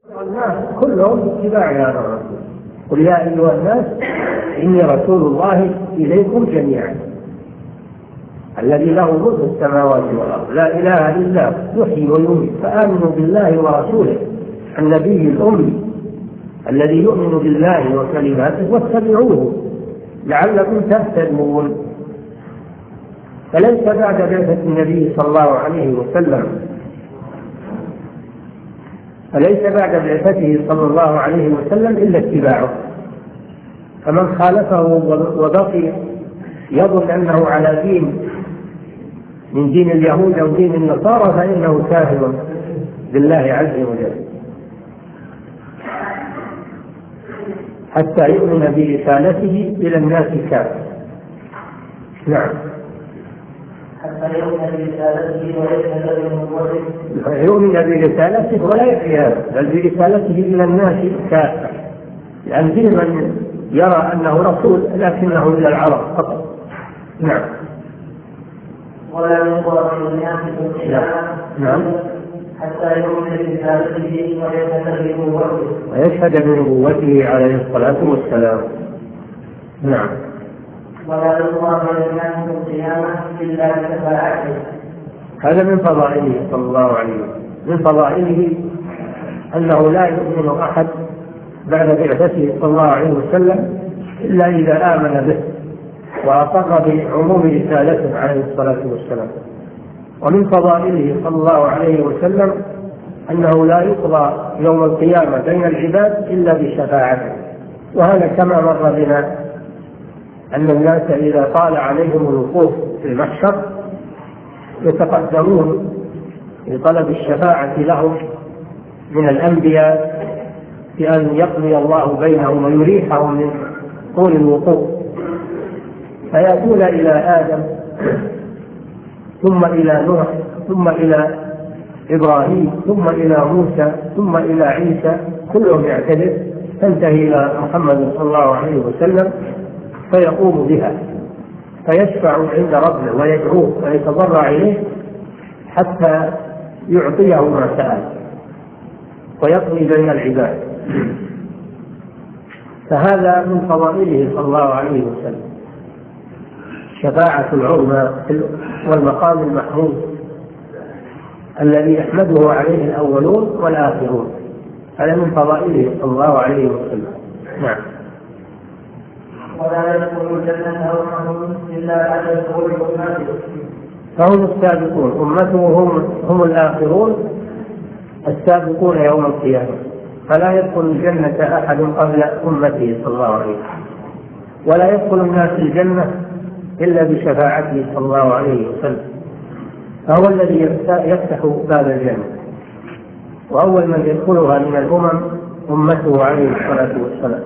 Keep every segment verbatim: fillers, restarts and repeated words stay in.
الناس كلهم اتباع هذا الرسول. قل يا أيها الناس إني رسول الله إليكم جميعا الذي له ملك السماوات والأرض لا إله إلا هو يحيي ويميت فآمنوا بالله ورسوله النبي الأمي الذي يؤمن بالله وكلماته واتبعوه لعلكم تهتدون. فليس بعد بعثة النبي صلى الله عليه وسلم فليس بعد بعثته صلى الله عليه وسلم إلا اتباعه. فمن خالفه وبقي يظن أنه على دين من دين اليهود أو دين النصارى فإنه كافر بالله عز وجل حتى يؤمن برسالته إلى الناس كافة. نعم. حتى يؤمن برسالته ويشهد بنبوته. يؤمن برسالته ولا يحيى بل برسالته إلى الناس كافة، لأن في من يرى أنه رسول لكنه إلى العرب فقط. نعم. ولا ينظر في الناس نعم. حتى يؤمن برسالته ويشهد بنبوته. ويشهد بنبوته عليه الصلاة والسلام. نعم. ولا ينظر في الناس في القيامة إلا بشفاعته. هذا من فضائله صلى الله عليه وسلم. من فضائله أنه لا يؤمن أحد بعد بعثته صلى الله عليه وسلم إلا إذا آمن به وأقر بعموم رسالته عليه الصلاة والسلام. ومن فضائله صلى الله عليه وسلم أنه لا يقضى يوم القيامة بين العباد إلا بشفاعته. وهذا كما مر بنا أن الناس إذا طال عليهم الوقوف في المحشر يتقدمون لطلب الشفاعة لهم من الأنبياء بأن يقضي الله بينهم ويريحهم من طول الوقوف، فيأتون إلى آدم ثم إلى نوح ثم إلى إبراهيم ثم إلى موسى ثم إلى عيسى كلهم يعتذر تنتهي إلى محمد صلى الله عليه وسلم فيقوم بها فيشفع عند ربه ويدعوه ويتضرع إليه حتى يعطيه ما سأل ويقضي بين العباد. فهذا من فضائله صلى الله عليه وسلم شفاعة العظمى والمقام المحمود الذي يحمده عليه الأولون والآخرون. هذا من فضائله صلى الله عليه وسلم. نعم. ولا يدخل الجنة أمة إلا بعد دخول أمته. فهم السابقون أمته هم, هم الآخرون السابقون يوم القيامة. فلا يدخل الجنة أحد قبل أمته صلى الله عليه وسلم ولا يدخل الناس الجنة إلا بشفاعته صلى الله عليه وسلم. فهو الذي يفتح باب الجنة وأول من يدخلها من الأمم أمته عليه الصلاة والسلام.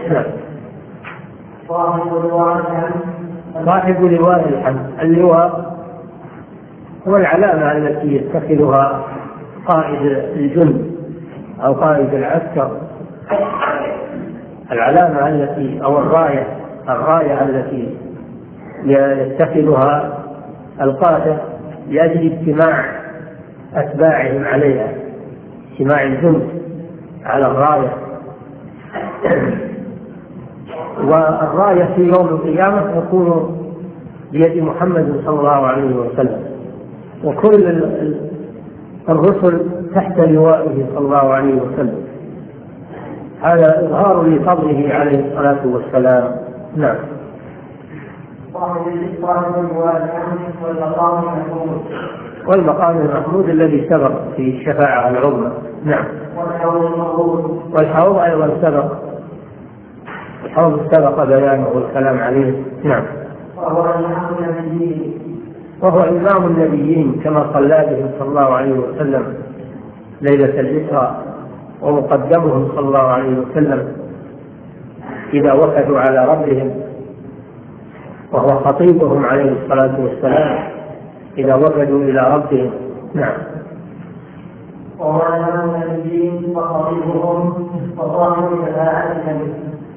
صاحب لواء الحمد. اللواء هو العلامة التي يتخذها قائد الجند أو قائد العسكر، العلامة التي أو الراية الراية التي يتخذها القادة لأجل اجتماع أتباعهم عليها، اجتماع الجند على الراية. والراية في يوم القيامة تكون بيد محمد صلى الله عليه وسلم وكل الرسل تحت لوائه صلى الله عليه وسلم. هذا إظهار لفضله عليه الصلاة والسلام. نعم. والمقام المحمود الذي سبق في الشفاعة العظمى. نعم. والحوض أيضا سبق، الحوض سبق بيانه والكلام عليه. نعم. وهو إمام النبيين كما صلى بهم صلى الله عليه وسلم ليلة الإسراء ومقدمهم صلى الله عليه وسلم إذا وفدوا على ربهم، وهو خطيبهم عليه الصلاة والسلام إذا وفدوا إلى ربهم. نعم. وهو إمام النبيين وخطيبهم وصاحب شفاعتهم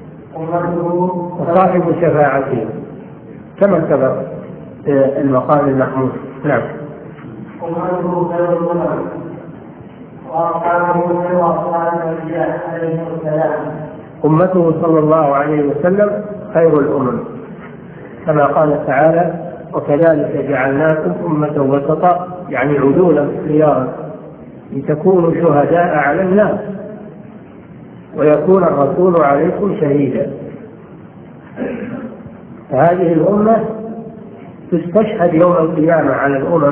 وصاحب شفاعتهم كما سبق المقام المحمود. نعم. أمته صلى الله عليه وسلم خير الأمم، كما قال تعالى: وكذلك جعلناكم أمة وسطا، يعني عدولا خيارا لتكونوا شهداء على الناس ويكون الرسول عليكم شهيدا. فهذه الأمة تستشهد يوم القيامة على الأمم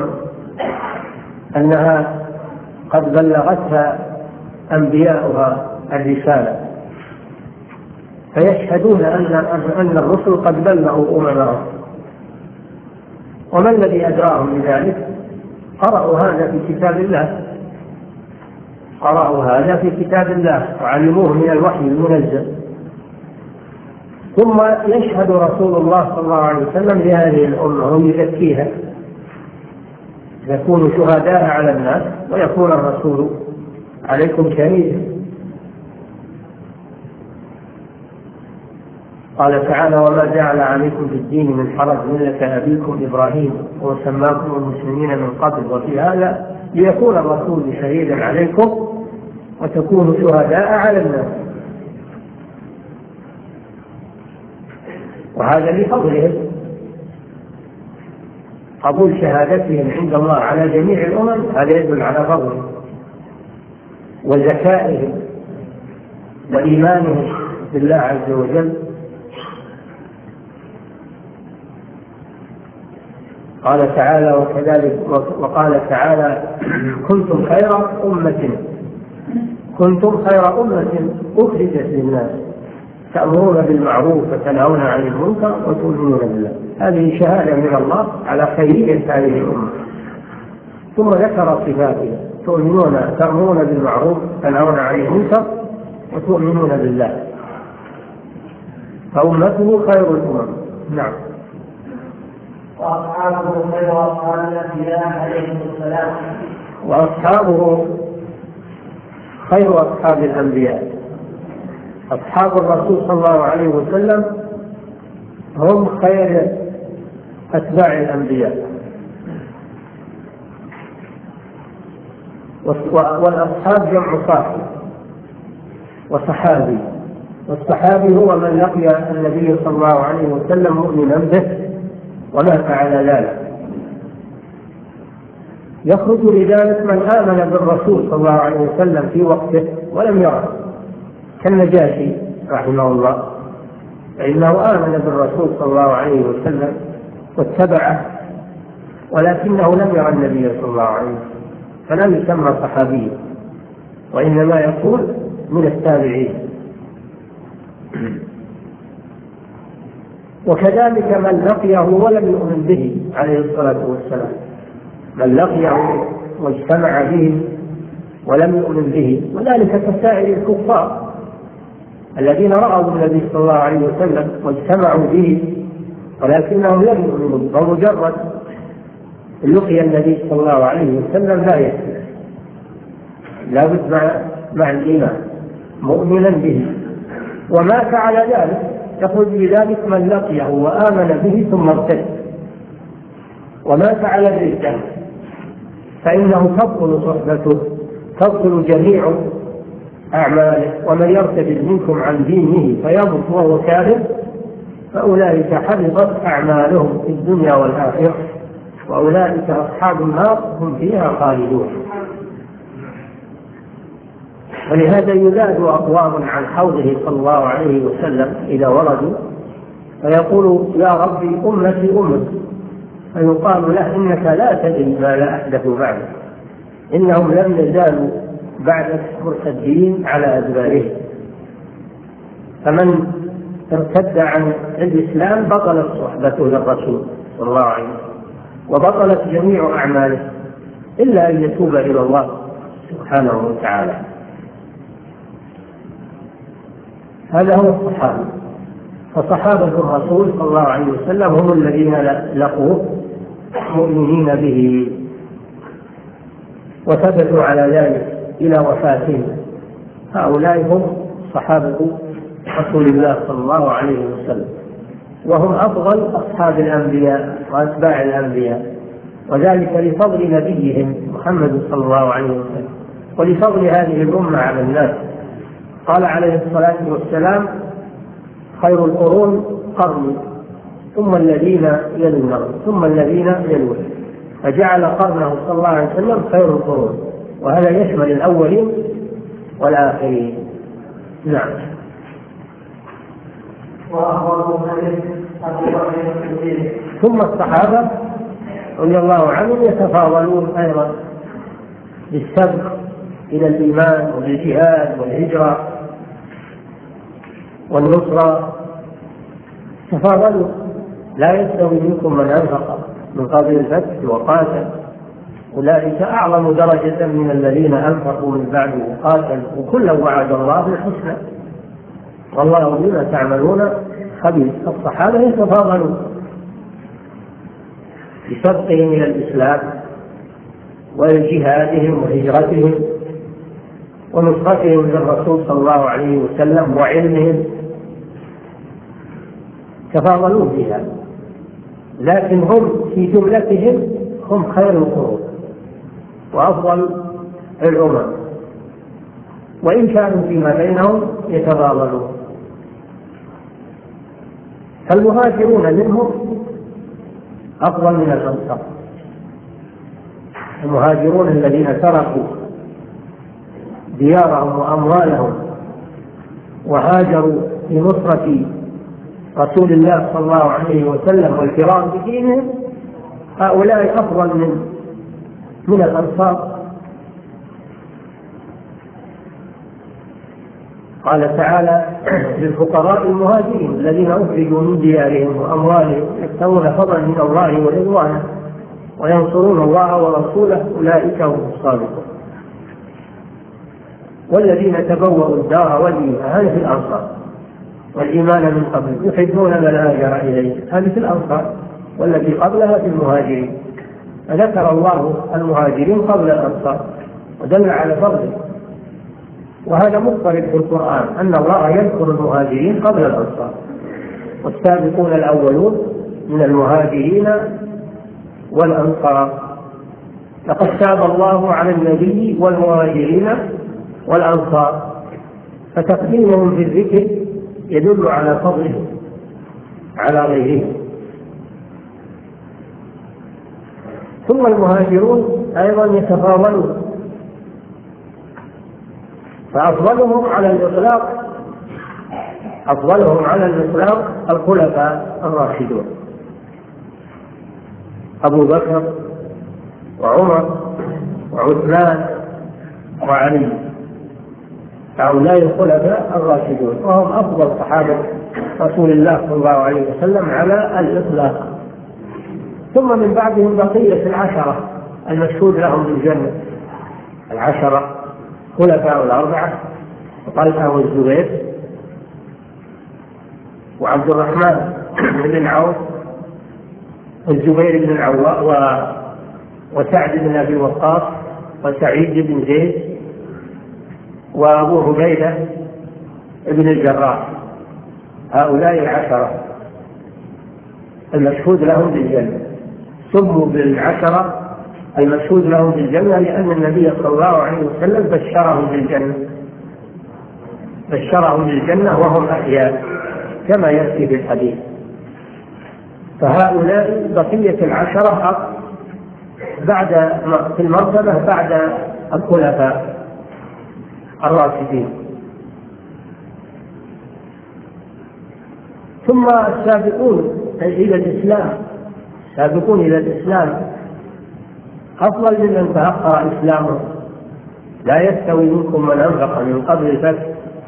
أنها قد بلغتها أنبياؤها الرسالة، فيشهدون أن أن الرسل قد بلغوا أممهم. وما الذي أدراهم بذلك؟ قرأوا هذا في كتاب الله، قرأوا هذا في كتاب الله وعلموه من الوحي المنزل. ثم يشهد رسول الله صلى الله عليه وسلم لهذه الأمة ويزكيها، يكون شهداء على الناس ويكون الرسول عليكم شهيدا. قال تعالى: وما جعل عليكم في الدين من حرج ملة أبيكم إبراهيم وسماكم المسلمين من قبل وفي هذا ليكون الرسول شهيدا عليكم وتكونوا شهداء على الناس. وهذا لفضلهم، قبول شهادتهم عند الله على جميع الأمم، هذا يدل على فضلهم وذكائهم وإيمانهم بالله عز وجل. قال تعالى: وكذلك وقال تعالى: كنتم خير أمة كنتم خير أمة أخرجت للناس تأمرون بالمعروف وتنهون عن المنكر وتؤمنون بالله. هذه شهادة من الله على خيرية هذه الأمة. ثم ذكر صفاتها: تؤمنون تأمرون بالمعروف وتنهون عن المنكر وتؤمنون بالله. فأمته خير الأمم. نعم. وأصحابه خير أصحاب الأنبياء عليهم السلام. وأصحابه خير أصحاب الأنبياء. أصحاب الرسول صلى الله عليه وسلم هم خير أتباع الأنبياء. والأصحاب جمع صاحب وصحابي، والصحابي هو من لقي النبي صلى الله عليه وسلم مؤمنا به ومات على ذلك. يخرج لذلك من آمن بالرسول صلى الله عليه وسلم في وقته ولم يره، كالنجاشي رحمه الله، فإنه آمن بالرسول صلى الله عليه وسلم واتبعه ولكنه لم يرى النبي صلى الله عليه وسلم، فلم يسمى صحابيا، وإنما يكون من التابعين. وكذلك من لقيه ولم يؤمن به عليه الصلاة والسلام، من لقيه واجتمع به ولم يؤمن به، وذلك كسائر الكفار الذين رأوا النبي صلى الله عليه وسلم واجتمعوا به ولكنهم لم يؤمنوا، ومجرد لقي النبي صلى الله عليه وسلم لا يكفي، لا بد مع مع الإيمان مؤمنا به ومات على ذلك. يخرج بذلك من لقيه وآمن به ثم ارتد ومات على الردة، فإنه تبطل صحبته، تبطل جميع أعماله. ومن يرتد منكم عن دينه فيمت وهو كافر فأولئك حبطت أعمالهم في الدنيا والآخرة وأولئك أصحاب النار هم فيها خالدون. ولهذا يزاد أقوام عن حوضه صلى الله عليه وسلم إذا وردوا فيقول: يا ربي أمتي أمتي، فيقال له: إنك لا تدري ما لا أحدث بعدك، إنهم لم يزالوا بعدك مرتدين على أدبارهم. فمن ارتد عن الإسلام بطلت صحبته للرسول صلى الله عليه وسلم وبطلت جميع أعماله إلا أن يتوب إلى الله سبحانه وتعالى. هذا هو الصحابة. فصحابة الرسول صلى الله عليه وسلم هم الذين لقوه مؤمنين به وثبتوا على ذلك إلى وفاتهم. هؤلاء هم صحابة رسول الله صلى الله عليه وسلم، وهم أفضل أصحاب الأنبياء وأتباع الأنبياء، وذلك لفضل نبيهم محمد صلى الله عليه وسلم ولفضل هذه الأمة على الناس. قال عليه الصلاة والسلام: خير القرون قرني ثم الذين يلونهم ثم الذين يلونهم، فجعل قرنه صلى الله عليه وسلم خير القرون، وهذا يشمل الأولين والآخرين. نعم. ثم الصحابة رضي الله عنهم يتفاضلون أيضا بالسبق إلى الإيمان والجهاد والهجرة والنصرة، تفاضلوا. لا يستوي منكم من أنفق من قبل الفتح وقاتل، أولئك أعظم درجة من الذين أنفقوا من بعد وقاتلوا، وكلا وعد الله الحسنى والله بما تعملون خبير. الصحابة يتفاضلون بسبقهم إلى الإسلام وجهادهم وهجرتهم ونصرتهم للرسول صلى الله عليه وسلم وعلمهم، تفاضلون بها، لكن هم في جملتهم هم خير القرون وأفضل الأمم، وإن كانوا فيما بينهم يتفاضلون. فالمهاجرون منهم أفضل من الأنصار. المهاجرون الذين تركوا ديارهم وأموالهم وهاجروا لنصرة رسول الله صلى الله عليه وسلم والفرار بدينهم، هؤلاء أفضل من من الأنصار. قال تعالى: للفقراء المهاجرين الذين أخرجوا من ديارهم وأموالهم يبتغون فضلا من الله ورضوانه وينصرون الله ورسوله أولئك هم الصادقون. والذين تبوأوا الدار والإيمان، هذه في الأنصار، والإيمان من قبل يحبون من هاجر إليه، هذه في الأنصار، والتي قبلها في المهاجرين. فذكر الله المهاجرين قبل الأنصار ودل على فضله، وهذا مضطرد في القرآن أن الله يذكر المهاجرين قبل الأنصار. والسابقون الأولون من المهاجرين والأنصار. لقد تاب الله على النبي والمهاجرين والأنصار، فتقديمهم في الذكر يدل على فضلهم على غيرهم. ثم المهاجرون أيضا يتفاضلون، فأفضلهم على الإطلاق أفضلهم على الإطلاق الخلفاء الراشدون، أبو بكر وعمر وعثمان وعلي، هؤلاء الخلفاء الراشدون، وهم أفضل صحابة رسول الله صلى الله عليه وسلم على الإطلاق. ثم من بعدهم بقية العشرة المشهود لهم بالجنة، العشرة خلفاء الأربعة: طلحة والزبير وعبد الرحمن بن عوف والزبير بن العوام وسعد بن أبي وقاص وسعيد بن زيد وأبو عبيدة بن الجراح. هؤلاء العشرة المشهود لهم بالجنة سموا بالعشرة المشهود لهم بالجنة لأن النبي صلى الله عليه وسلم بشرهم بالجنة بشرهم بالجنة وهم أحياء كما يأتي في الحديث. فهؤلاء بقية العشرة بعد في المرتبة بعد الخلفاء الراشدين. ثم السابقون إلى الإسلام السابقون إلى الإسلام أفضل ممن تأخر إسلامه. لا يستوي منكم من أنفق من قبل الفتح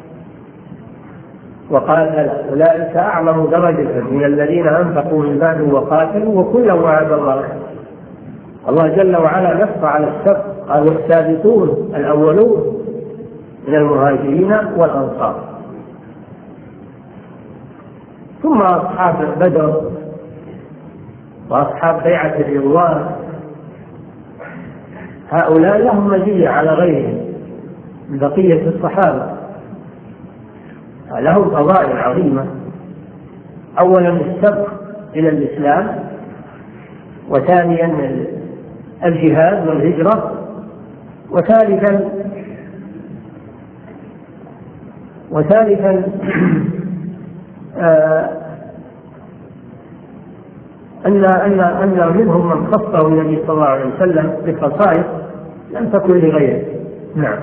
وقاتل، أولئك أعظم درجة من الذين أنفقوا من بعد وقاتلوا، وكلا وعد الله. الله جل وعلا نص على السبق، قال: والسابقون الأولون من المهاجرين والأنصار. ثم أصحاب بدر وأصحاب بيعة الرضوان، هؤلاء لهم مزية على غيرهم من بقية الصحابة، لهم فضائل عظيمة. أولا السبق إلى الإسلام، وثانيا الجهاد والهجرة، وثالثا وثالثا أن أن أن منهم من خصه النبي صلى الله عليه وسلم بخصائص لم تكن لغيره. نعم.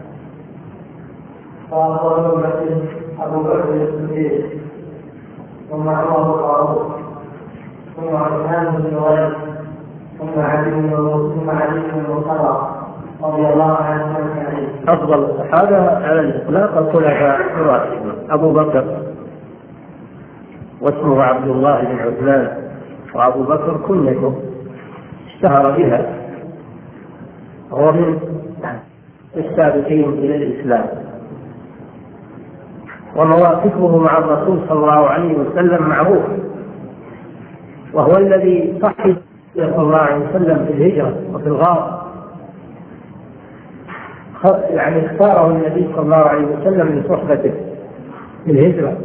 قال أبو بكر الصديق ثم عمر بن الخطاب ثم عثمان بن عفان ثم علي ثم علي بن المرتضى رضي الله عنهم اجمعين. أفضل الصحابة على الإطلاق الخلفاء الراشدون أبو بكر واسمه عبد الله بن عثمان، وأبو بكر كنيته اشتهر بها، هو من السابقين إلى الإسلام، ومواقفه مع الرسول صلى الله عليه وسلم معروف، وهو الذي صحب صلى الله عليه وسلم في الهجرة وفي الغار، يعني اختاره النبي صلى الله عليه وسلم لصحبته في الهجرة،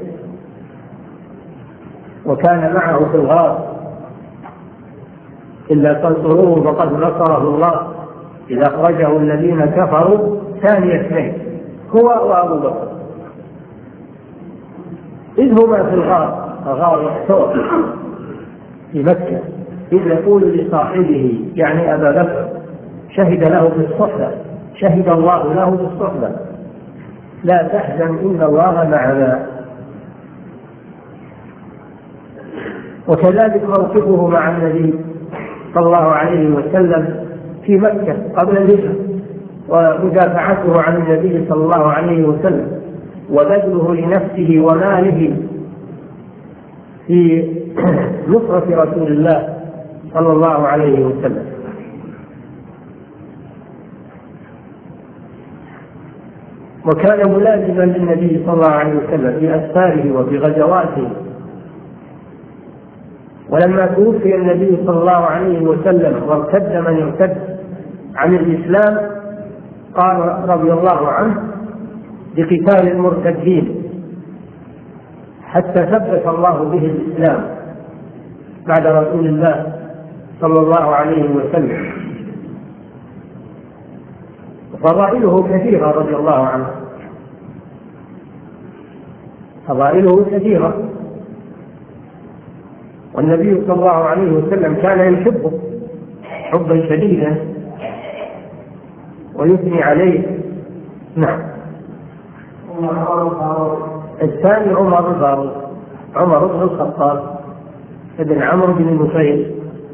وكان معه في الغار إلا تنصروه فقد نصره الله إذا أخرجه الذين كفروا ثاني اثنين هو وأبو بكر إذ هما في الغار، غار الثور في مكة، إذ يقول لصاحبه يعني أبا بكر شهد له بالصحبة، شهد الله له بالصحبة لا تحزن إن الله معنا. وكذلك موقفه مع النبي صلى الله عليه وسلم في مكة قبل الهجرة، ومدافعته عن النبي صلى الله عليه وسلم، وبذله لنفسه وماله في نصرة رسول الله صلى الله عليه وسلم. وكان ملازما للنبي صلى الله عليه وسلم في أسفاره وفي غزواته. ولما توفي النبي صلى الله عليه وسلم وارتد من ارتد عن الإسلام قال رضي الله عنه بقتال المرتدين حتى ثبت الله به الإسلام بعد رسول الله صلى الله عليه وسلم. فضائله كثيرة رضي الله عنه، فضائله كثيرة، والنبي صلى الله عليه وسلم كان يحبه حبا شديدا ويثني عليه. نعم. الثاني عمر الفاروق، عمر بن الخطاب ابن عمرو بن نفيل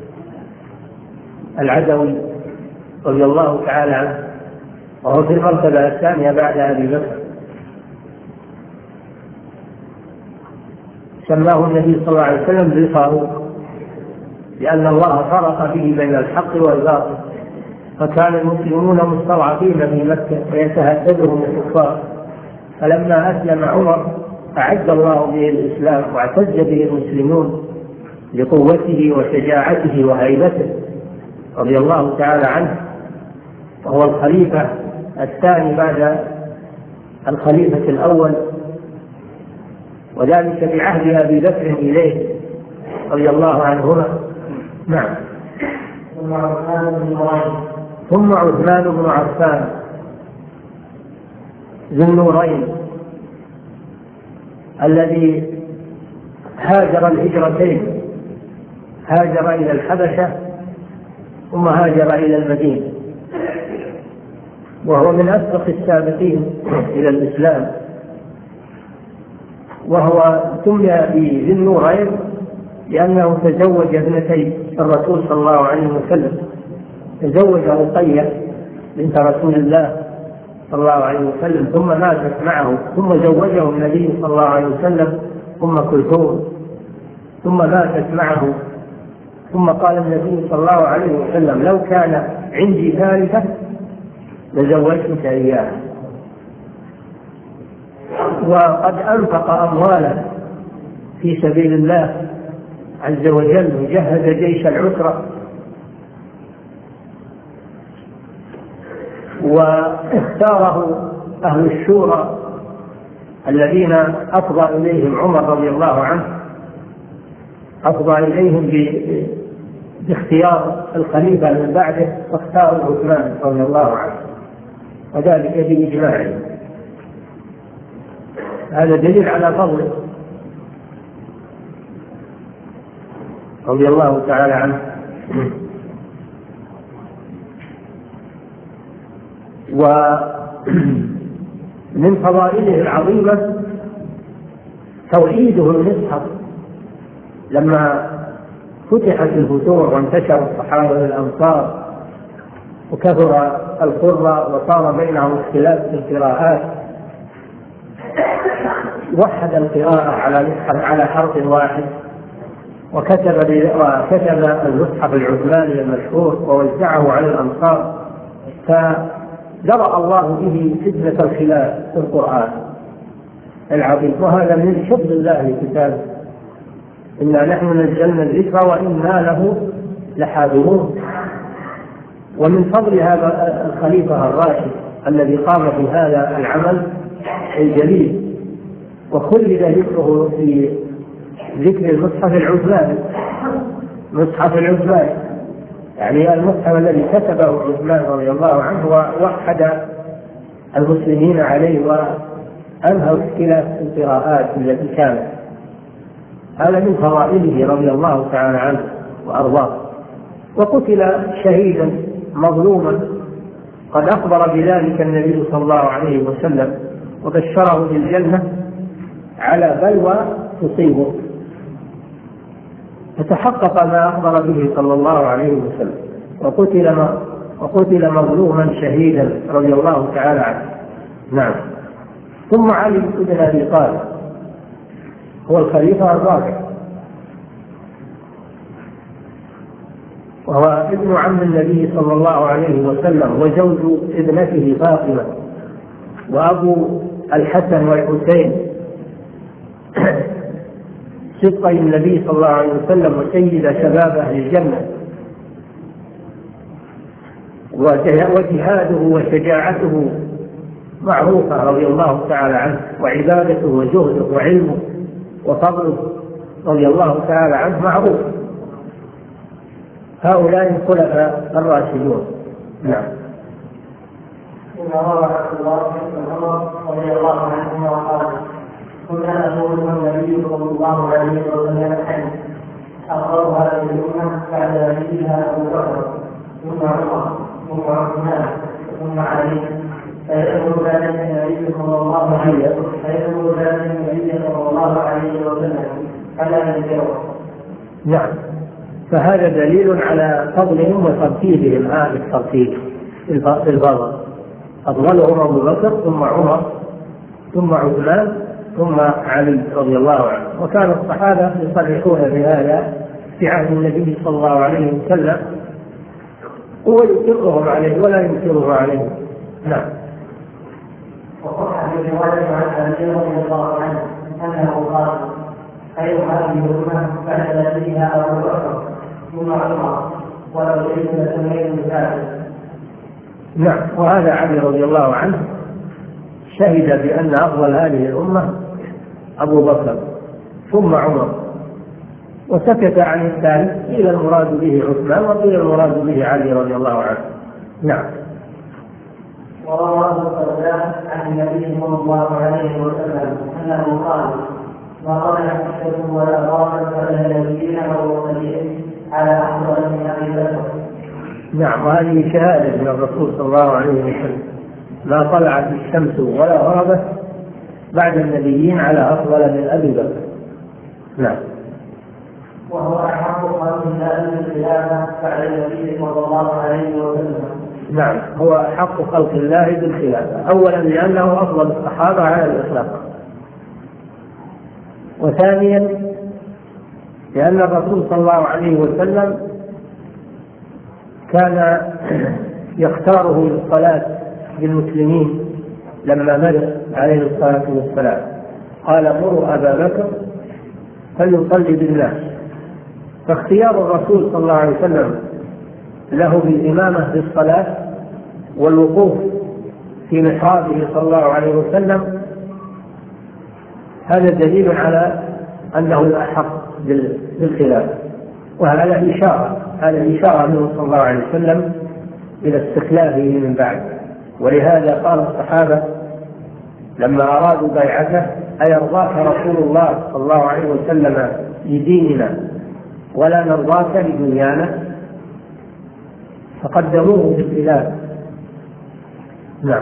العدوي رضي الله تعالى عنه، وهو في المرتبة الثانية بعد أبي بكر. سماه النبي صلى الله عليه وسلم بالفاروق لأن الله فرق به بين الحق والباطل، فكان المسلمون مستضعفين في مكة ويتهددهم الكفار، فلما أسلم عمر أعد الله به الإسلام واعتز به المسلمون لقوته وشجاعته وهيبته رضي الله تعالى عنه، وهو الخليفة الثاني بعد الخليفة الأول، وذلك بعهد أبي بكر إليه رضي الله عنهما. نعم. ثم عثمان بن عفان ذو النورين الذي هاجر الهجرتين، هاجر إلى الحبشة ثم هاجر إلى المدينة، وهو من أسبق السابقين إلى الإسلام، وهو سمي بذي النورين لأنه تزوج ابنتي الرسول صلى الله عليه وسلم، تزوج رقية بنت رسول الله صلى الله عليه وسلم ثم ماتت معه، ثم زوجه النبي صلى الله عليه وسلم ثم كلثوم ثم ماتت معه، ثم قال النبي صلى الله عليه وسلم لو كان عندي ثالثة لزوجتك إياها. وقد أنفق أموالا في سبيل الله عز وجل وجهز جيش العسرة، واختاره أهل الشورى الذين أفضى إليهم عمر رضي الله عنه، أفضى إليهم باختيار الخليفة من بعده، واختاروا عثمان رضي الله عنه، وذلك بإجماعه. هذا دليل على فضله رضي الله تعالى عنه. ومن فضائله العظيمة توحيده المصحف. لما فتحت الفتوح وانتشر الصحابة والأنصار وكثر القراء وصار بينهم اختلاف في القراءات، وحد القراءة على على حرف واحد، وكتب وكتب المصحف العثماني المشهور ووزعه على الأنصار، فدرأ الله به فتنة الخلاف في القرآن العظيم. وهذا من حفظ الله لكتابه، إنا نحن نزلنا الذكر وإنا له لحافظون. ومن فضل هذا الخليفة الراشد الذي قام بهذا العمل الجليل وخلد ذكره في ذكر المصحف العثماني، مصحف العثماني يعني المصحف الذي كتبه عثمان رضي الله عنه ووحد المسلمين عليه وأنهى اختلاف القراءات التي كانت. هذا من فضائله رضي الله تعالى عنه وأرضاه. وقتل شهيدا مظلوما، قد أخبر بذلك النبي صلى الله عليه وسلم وبشره بالجنة على بلوى تصيبه، فتحقق ما أخبر به صلى الله عليه وسلم، وقتل وقتل مظلوما شهيدا رضي الله تعالى عنه. نعم. ثم علي بن أبي طالب هو الخليفة الرابع، وهو ابن عم النبي صلى الله عليه وسلم وزوج ابنته فاطمة، وأبو الحسن والحسين صدقي النبي صلى الله عليه وسلم وسيد شباب أهل الجنة، وجهاده وشجاعته معروفة رضي الله تعالى عنه، وعبادته وجهده وعلمه وفضله رضي الله تعالى عنه معروف. هؤلاء الخلفاء الراشدون. نعم. إن روى عبد الله بن عمر رضي الله عنهما قال: كنا نقول النبي صلى الله عليه وسلم حي أخبر هذه الأمة بعد نبيها أبو بكر ثم عمر ثم عثمان ثم علي، فيقول ذلك النبي صلى الله عليه وسلم فيقول ذلك النبي صلى الله عليه وسلم فلا ينكره. نعم. فهذا دليل على فضلهم وترتيبهم هذا الترتيب الفضل. أفضلهم أبو بكر ثم عمر ثم عثمان ثم علي رضي الله عنه. وكان الصحابة يصرحون بهذا في عهد النبي صلى الله عليه وسلم ويقرهم عليه ولا ينكره عليه. نعم. وصح في رواية عن علي رضي الله عنه أنه قال: خير هذه الأمة بعد نبيها أبو بكر ثم عمر ولو شئت لسميت مثالا. نعم. وهذا علي رضي الله عنه شهد بأن أفضل هذه الأمة أبو بكر ثم عمر، وسكت عن الثالث، قيل المراد به عثمان وقيل المراد به علي رضي الله عنه. نعم. وروى ابو الدرداء عن النبي صلى الله عليه وسلم انه قال: ما قال حسن ولا غابت ولا نبيين والمرسلين على افضل من ابي بكر. نعم. وهذه شهاده من الرسول صلى الله عليه وسلم: ما طلعت الشمس ولا غربت بعد النبيين على افضل من ابي بكر. نعم. وهو احق خلق الله بالخلافه بعد النبي صلى الله عليه وسلم. نعم. هو حق خلق الله بالخلافة، أولا لأنه أفضل الصحابة على الإطلاق، وثانيا لأن الرسول صلى الله عليه وسلم كان يختاره للصلاة بالمسلمين لما مرض عليه الصلاة والسلام، قال: مروا أبا بكر فليصلي بالناس. فاختيار الرسول صلى الله عليه وسلم له بالإمامة بالصلاة والوقوف في محرابه صلى الله عليه وسلم هذا دليل على أنه الأحق بالخلافة. وهذا إشارة هذا إشارة منه صلى الله عليه وسلم إلى استخلافه من بعد. ولهذا قال الصحابة لما أرادوا بيعته: أيرضاك رسول الله صلى الله عليه وسلم لديننا ولا نرضاك لدنيانا؟ فقدموه بالخلاف. نعم.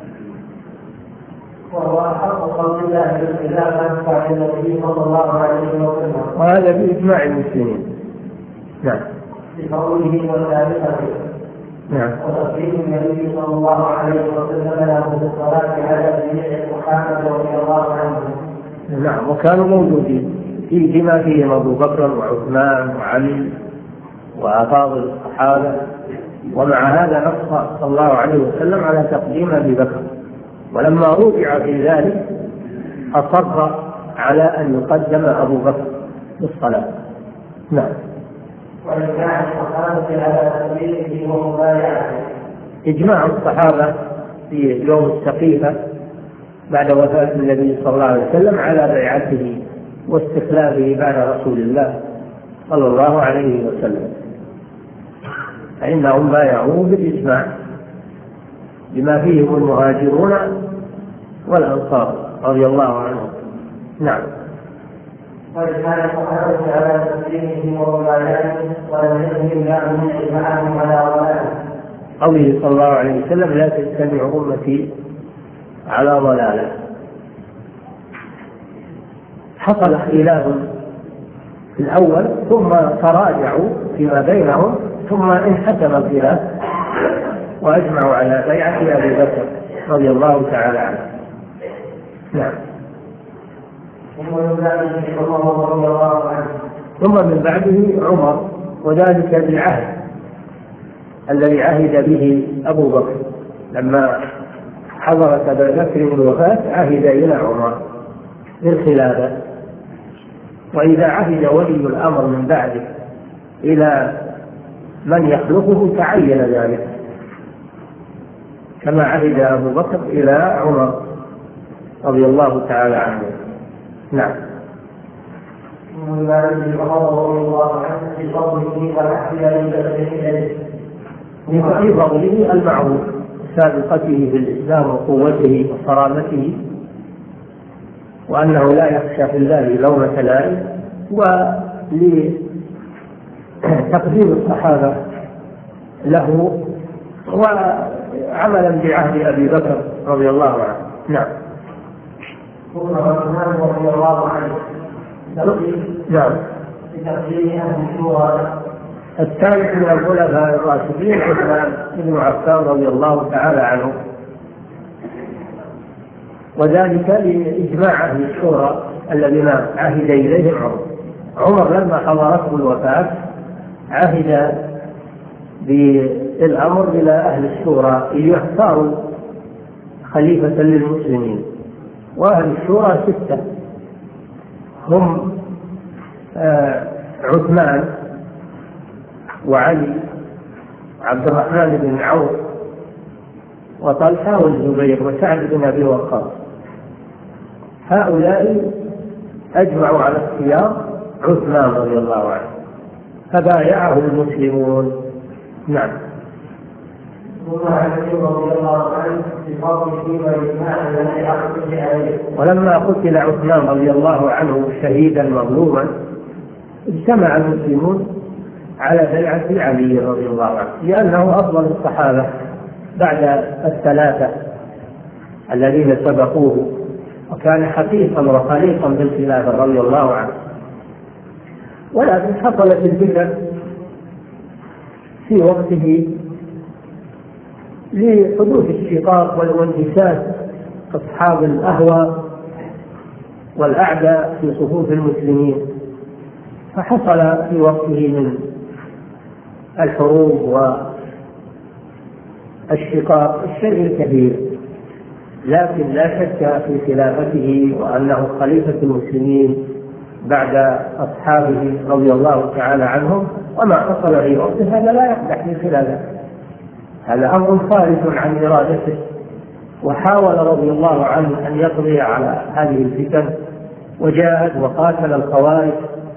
وهو أحق قول الله بالخلاف بعد النبي صلى الله عليه وسلم، وهذا بإجماع المسلمين. نعم. بقوله وثالثته. نعم. وتقديم النبي صلى الله عليه وسلم له بالصلاة على جميع الصحابة رضي الله عنهم. نعم. وكانوا موجودين في بما فيهم أبو بكر وعثمان وعلي وأفاضل الصحابة، ومع هذا نص صلى الله عليه وسلم على تقديم أبي بكر، ولما رجع في ذلك أصر على أن يقدم أبو بكر بالصلاة. نعم. وإجماع الصحابة على تقديمه ومبايعته. إجماع الصحابة في يوم السقيفة بعد وفاة النبي صلى الله عليه وسلم على بيعته واستخلافه بعد رسول الله صلى الله عليه وسلم، فإنهم بايعوه بالإجماع بما فيهم المهاجرون والأنصار رضي الله عنهم. نعم. وإجماع الصحابة على تسليمه ومبايعته ولم يكن الله من إجماعهم على ضلاله. قوله صلى الله عليه وسلم لا تجتمع أمتي على ضلاله. حصل خلاف في الأول ثم تراجعوا فيما بينهم ثم انحسم الخلاف وأجمعوا على بيعة أبي بكر رضي الله تعالى عنه. نعم. ثم من بعده عمر، وذلك بالعهد الذي عهد به أبو بكر لما حضرت أبي بكر الوفاة عهد إلى عمر بالخلافة. وإذا عهد ولي الأمر من بعده إلى من يخلفه تعين ذلك، كما عهد أبو بكر إلى عمر رضي الله تعالى عنه. نعم. في فضله المعروف سابقته في الإسلام وقوته وصرامته، وأنه لا يخشى في الله لومة لائم، ولتقديم الصحابة له وعملا بعهد أبي بكر رضي الله عنه. نعم. رضي الله عنه. نعم. بتقديم أهل الشورى. الثالث من الخلفاء الراشدين عثمان بن عفان رضي الله تعالى عنه، وذلك لإجماع أهل الشورى الذين عهد إليهم عمر. عمر لما حضرته الوفاة عهد بالأمر إلى أهل الشورى ليختاروا خليفة للمسلمين، وأهل الشورى ستة هم آه عثمان وعلي وعبد الرحمن بن عوف وطلحة والزبير وسعد بن أبي وقاص. هؤلاء أجمعوا على اختيار عثمان رضي الله عنه فبايعه المسلمون. نعم. ولما قتل عثمان رضي الله عنه شهيدا مظلوما اجتمع المسلمون على بيعة علي رضي الله عنه، لأنه أفضل الصحابة بعد الثلاثة الذين سبقوه، وكان حقيقا وخليقا بالخلافة رضي الله عنه. ولكن حصلت الفتنة في وقته لحدوث الشقاق والانتكاس أصحاب الأهوى والأعداء في صفوف المسلمين، فحصل في وقته من الحروب والشقاق الشيء الكثير، لكن لا شك في خلافته وأنه خليفة المسلمين بعد أصحابه رضي الله تعالى عنهم، وما حصل في وقته هذا لا يقدح في خلافه، هذا أمر خارج عن إرادته. وحاول رضي الله عنه أن يقضي على هذه الفتن وجاهد وقاتل الخوارج،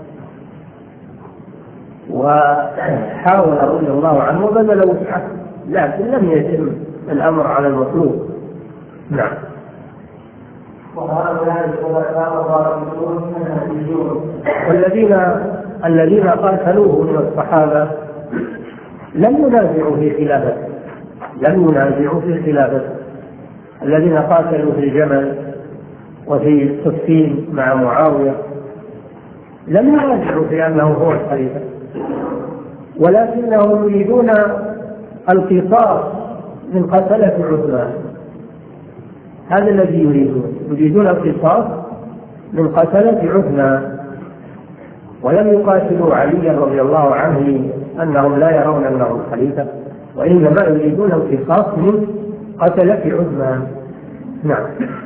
وحاول رضي الله عنه وبذل وسعه، لكن لم يتم الأمر على المطلوب. نعم. وهؤلاء الخلفاء الراشدون المهديون. والذين الذين قاتلوه من الصحابة لم ينازعوا في خلافته، لم ينازعوا في خلافته. الذين قاتلوا في الجمل وفي صفين مع معاوية لم ينازعوا في أنه هو الخليفة، ولكنهم يريدون القصاص من قتلة عثمان. هذا الذي يريدون، يريدون القصاص من قتلة عثمان، ولم يقاتلوا عليا رضي الله عنه أنهم لا يرون أنه الخليفة، وإنما يريدون القصاص من قتلة عثمان. نعم.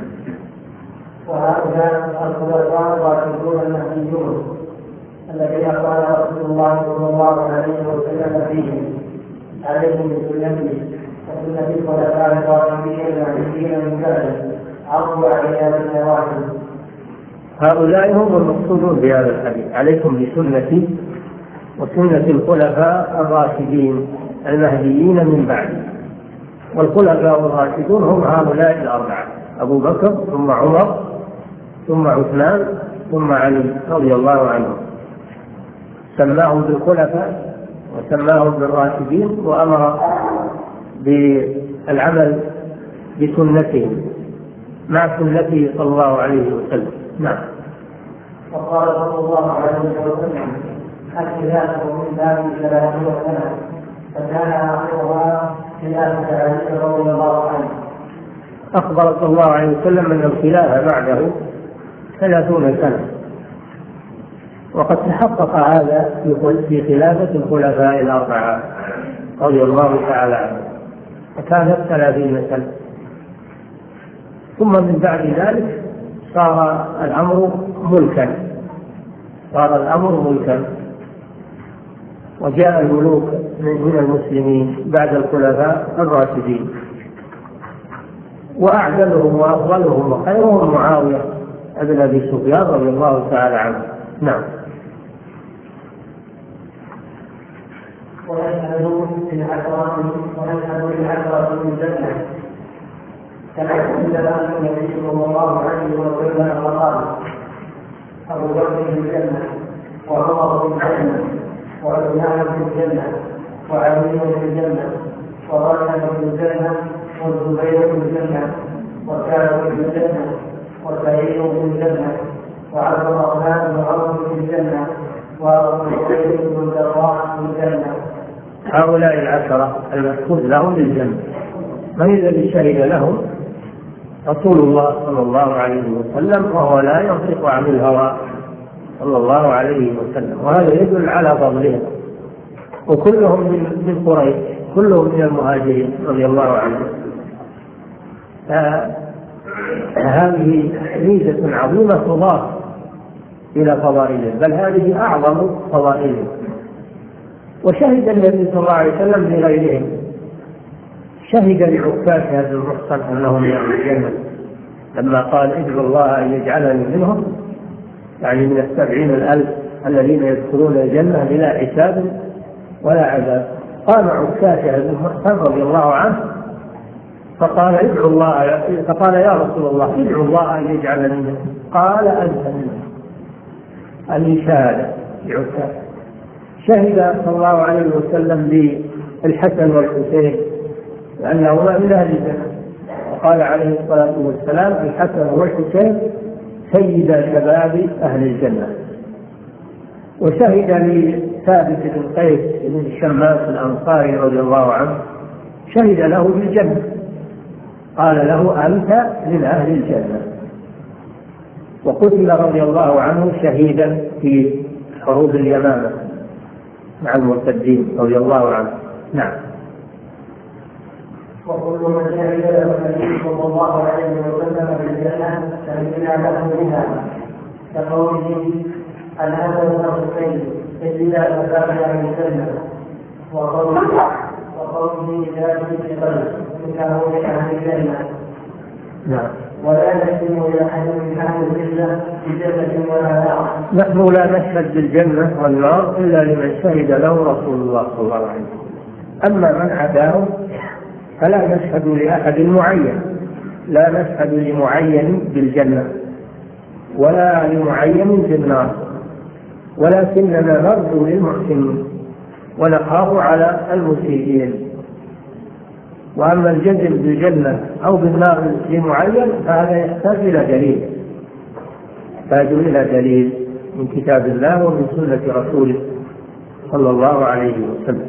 وهؤلاء الخلفاء الراشدون المهديون الذين قال رسول الله صلى الله عليه وسلم فيهم: عليكم بسنتي وسنة الخلفاء الراشدين المهديين من بعد عضوا عليها بالنواجذ. هؤلاء هم المقصودون بهذا الحديث: عليكم بسنتي وسنة الخلفاء الراشدين المهديين من بعد. والخلفاء الراشدون هم هؤلاء الأربعة: أبو بكر ثم عمر ثم عثمان ثم علي رضي الله عنهم. سماهم بالخلفاء وسماهم بالراشدين، وأمر بالعمل بسنتهم مع سنته صلى الله عليه وسلم. نعم. وقال صلى الله عليه وسلم: الخلافة من باب ثلاثين سنة، فكان آخرها خلافة علي رضي الله عنه. أخبر صلى الله عليه وسلم أن الخلافة بعده ثلاثون سنة، وقد تحقق هذا في خلافة الخلفاء الأربعة رضي الله تعالى عنهم، فكانت ثلاثين سنة. ثم من بعد ذلك صار الأمر ملكا، صار الأمر ملكا وجاء الملوك من المسلمين بعد الخلفاء الراشدين، وأعدلهم وأفضلهم وخيرهم معاوية ابن أبي سفيان رضي الله تعالى عنه. نعم. ويشهدون بالعشرة ويشهدون بالعشرة من الجنة، كما قيل له النبي صلى الله عليه وسلم وقال: أبو بكر في الجنة، وعمر في الجنة، وعثمان في الجنة، وعلي في الجنة، وطلحة في الجنة، والزبير في الجنة، وكعب في الجنة، وسعيد في الجنة، وعبد الرحمن بن عوف في الجنة، وابو بكر بن الجراح في الجنة. هؤلاء العشرة المشهود لهم بالجنة، من الذي شهد لهم؟ رسول الله صلى الله عليه وسلم، وهو لا ينطق عن الهوى صلى الله عليه وسلم، وهذا يدل على فضلهم. وكلهم من من قريش، كلهم من المهاجرين رضي الله عنهم. هذه ميزة عظيمة تضاف إلى فضائلهم، بل هذه أعظم فضائلهم. وشهد النبي صلى الله عليه وسلم لغيرهم، شهد لعكاش هذا المحصن أنهم من أهل الجنة لما قال: ادعوا الله أن يجعلني منهم، يعني من السبعين الألف الذين يدخلون الجنة بلا حساب ولا عذاب. قام عكاش هذا المحصن رضي الله عنه فقال: ادعوا الله، فقال: يا رسول الله ادعوا الله أن يجعلني منهم. قال: أنت منهم. هذه شهادة لعكاش. شهد صلى الله عليه وسلم بالحسن والحسين لأنهما من أهل الجنة، وقال عليه الصلاة والسلام: الحسن والحسين سيدا شباب أهل الجنة. وشهد لثابت بن قيس بن الشماس الأنصاري رضي الله عنه، شهد له بالجنة، قال له: أنت من أهل الجنة. وقتل رضي الله عنه شهيدا في حروب اليمامة مع المرتدين رضي الله عنه. نعم. وكل من شهد له النبي صلى الله عليه وسلم بالجنة شهدنا له بها، كقوله: الحسن والحسين سيدا شباب أهل الجنة، وقوله وقوله ذلك في قلب إنه من أهل الجنة. نعم. ولا نسلم إلى أحد من أهل الجنة بجنة ولا نار. نحن لا نشهد بالجنة والنار إلا لمن شهد له رسول الله صلى الله عليه وسلم. أما من عداه فلا نشهد لأحد معين، لا نشهد لمعين بالجنة ولا لمعين بالنار، ولكننا نرجو للمحسنين ونخاف على المسيئين. وأما الجزم بالجنة أو بالنار لمعين فهذا يحتاج إلى دليل يحتاج إلى دليل من كتاب الله ومن سنة رسوله صلى الله عليه وسلم.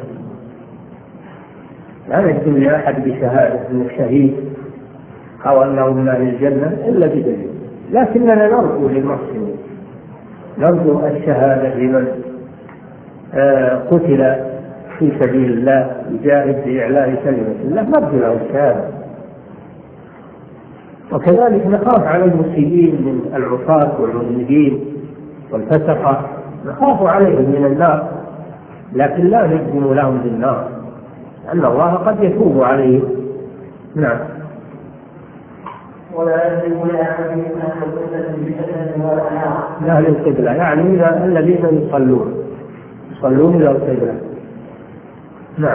لا يجزم لأحد بشهادة أنه شهيد أو أنه من أهل الجنة إلا بدليل، لكننا نرجو للمحسنين، نرجو الشهادة لمن قتل في سبيل الله يجاهد في إعلاء كلمة الله، نرجو له الشهادة. وكذلك نخاف على المسيئين من العصاة والمذنبين والفسقة، نخاف عليهم من النار، لكن لا نجزم لهم بالنار، لأن الله قد يتوب عليهم. نعم. ولا يجب لأحد من أهل القبلة بجنة ولا نار. أهل القبلة يعني الذين يصلون يصلون إلى القبلة. نعم.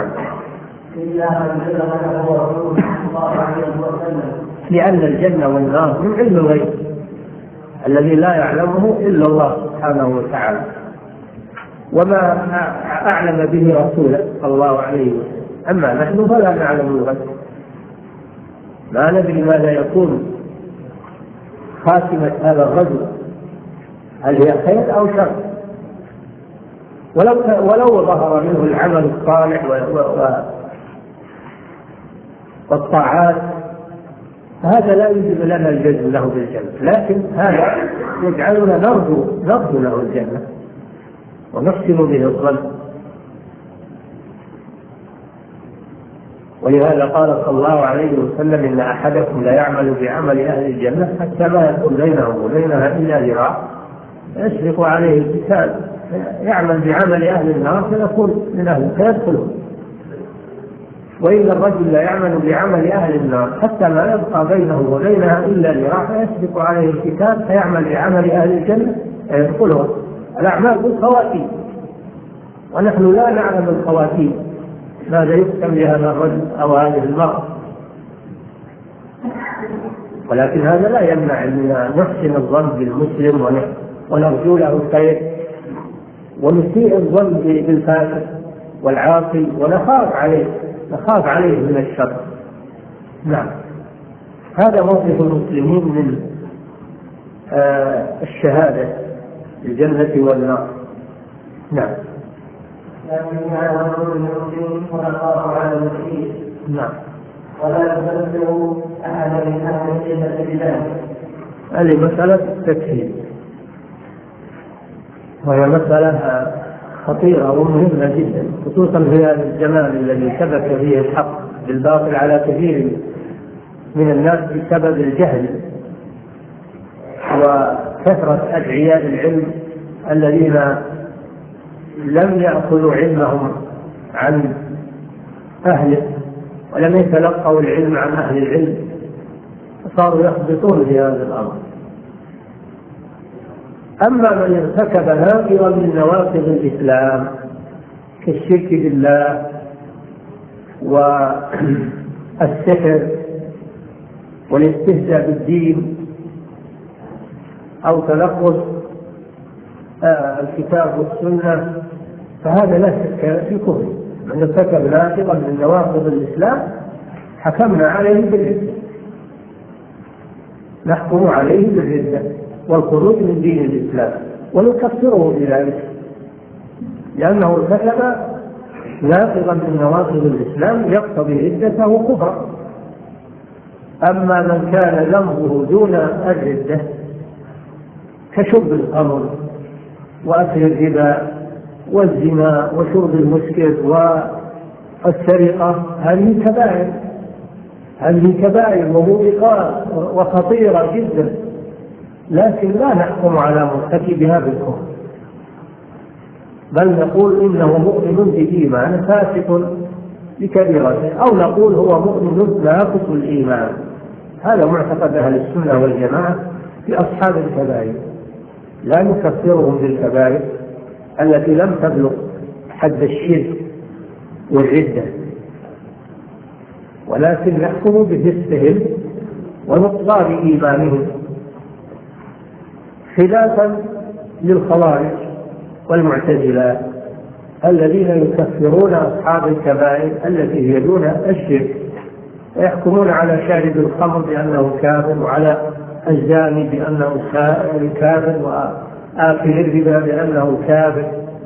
لأن الجنة والنار من علم الغيب الذي لا يعلمه إلا الله سبحانه وتعالى، وما أعلم به رسوله صلى الله عليه وسلم. أما نحن فلا نعلم الغيب، ما ندري ماذا يكون خاتمة هذا الرجل، هل هي خير أو شر. ولو ولو ظهر منه العمل الصالح والطاعات فهذا لا يجب لنا الجزم له بالجنة، لكن هذا يجعلنا نرجو نرجو له الجنة ونحسن به الظن. ولهذا قال صلى الله عليه وسلم إن أحدكم لا يعمل بعمل أهل الجنة حتى ما يكون بينه وبينها إلا ذراع يسبق عليه الكتاب، يعمل بعمل أهل النار فيكون من أهل فيدخله. وإن الرجل لا يعمل بعمل أهل النار حتى ما يبقى بينه وبينها إلا ذراع فيسبق عليه الكتاب فيعمل بعمل أهل الجنة فيدخلها. الأعمال بالخواتيم، ونحن لا نعلم الخواتيم ماذا يختم لهذا الرجل أو هذه المرأة، ولكن هذا لا يمنع أن نحسن الظن بالمسلم ونرجو له الخير، ونسيء الظن بالفاسق والعاصي ونخاف عليه نخاف عليه من الشر. نعم. هذا موقف المسلمين من آه الشهادة الجنة والنار. نعم. لكن على رسول المسلمين ونخاف على المسلمين. نعم. ولا تبلغ أحد من أهل الجنة بذلك. هذه مسألة التكفير، وهي مسألة خطيرة ومهمة جدا، خصوصا في هذا الزمان الذي ثبت فيه الحق بالباطل على كثير من الناس بسبب الجهل وكثرة أدعياء العلم الذين لم يأخذوا علمهم عن أهله ولم يتلقوا العلم عن أهل العلم، فصاروا يخبطون في هذا الأمر. أما من ارتكب ناقضا من نواقض الإسلام كالشرك بالله والسحر والاستهزاء بالدين أو تلفظ الكتاب والسنة فهذا لا شك في كفر. من ارتكب ناقضا من نواقض الإسلام حكمنا عليه بالردة، نحكم عليه بالردة والخروج من دين الإسلام ونكفره بذلك، لأنه ارتكب ناقضا من نواقض الإسلام يقتضي ردته كفرا. أما من كان ذنبه دون الردة كشرب الخمر وأكل الربا والزنا وشرب المسكر والسرقة، هذه كبائر هذه كبائر وموبقات وخطيرة جدا، لكن لا نحكم على مرتكبها بالكفر، بل نقول إنه مؤمن بالإيمان فاسق بكبيرته، أو نقول هو مؤمن ناقص الإيمان. هذا معتقد أهل السنة والجماعة في أصحاب الكبائر، لا نكفرهم بالكبائر التي لم تبلغ حد الشرك والردة، ولكن نحكم بفسقهم ونقصان إيمانهم، خلافا للخوارج والمعتزلة الذين يكفرون أصحاب الكبائر التي هي دون الشرك، ويحكمون على شارب الخمر بأنه كافر، وعلى الزاني بأنه كافر، وآكل الربا بأنه كافر،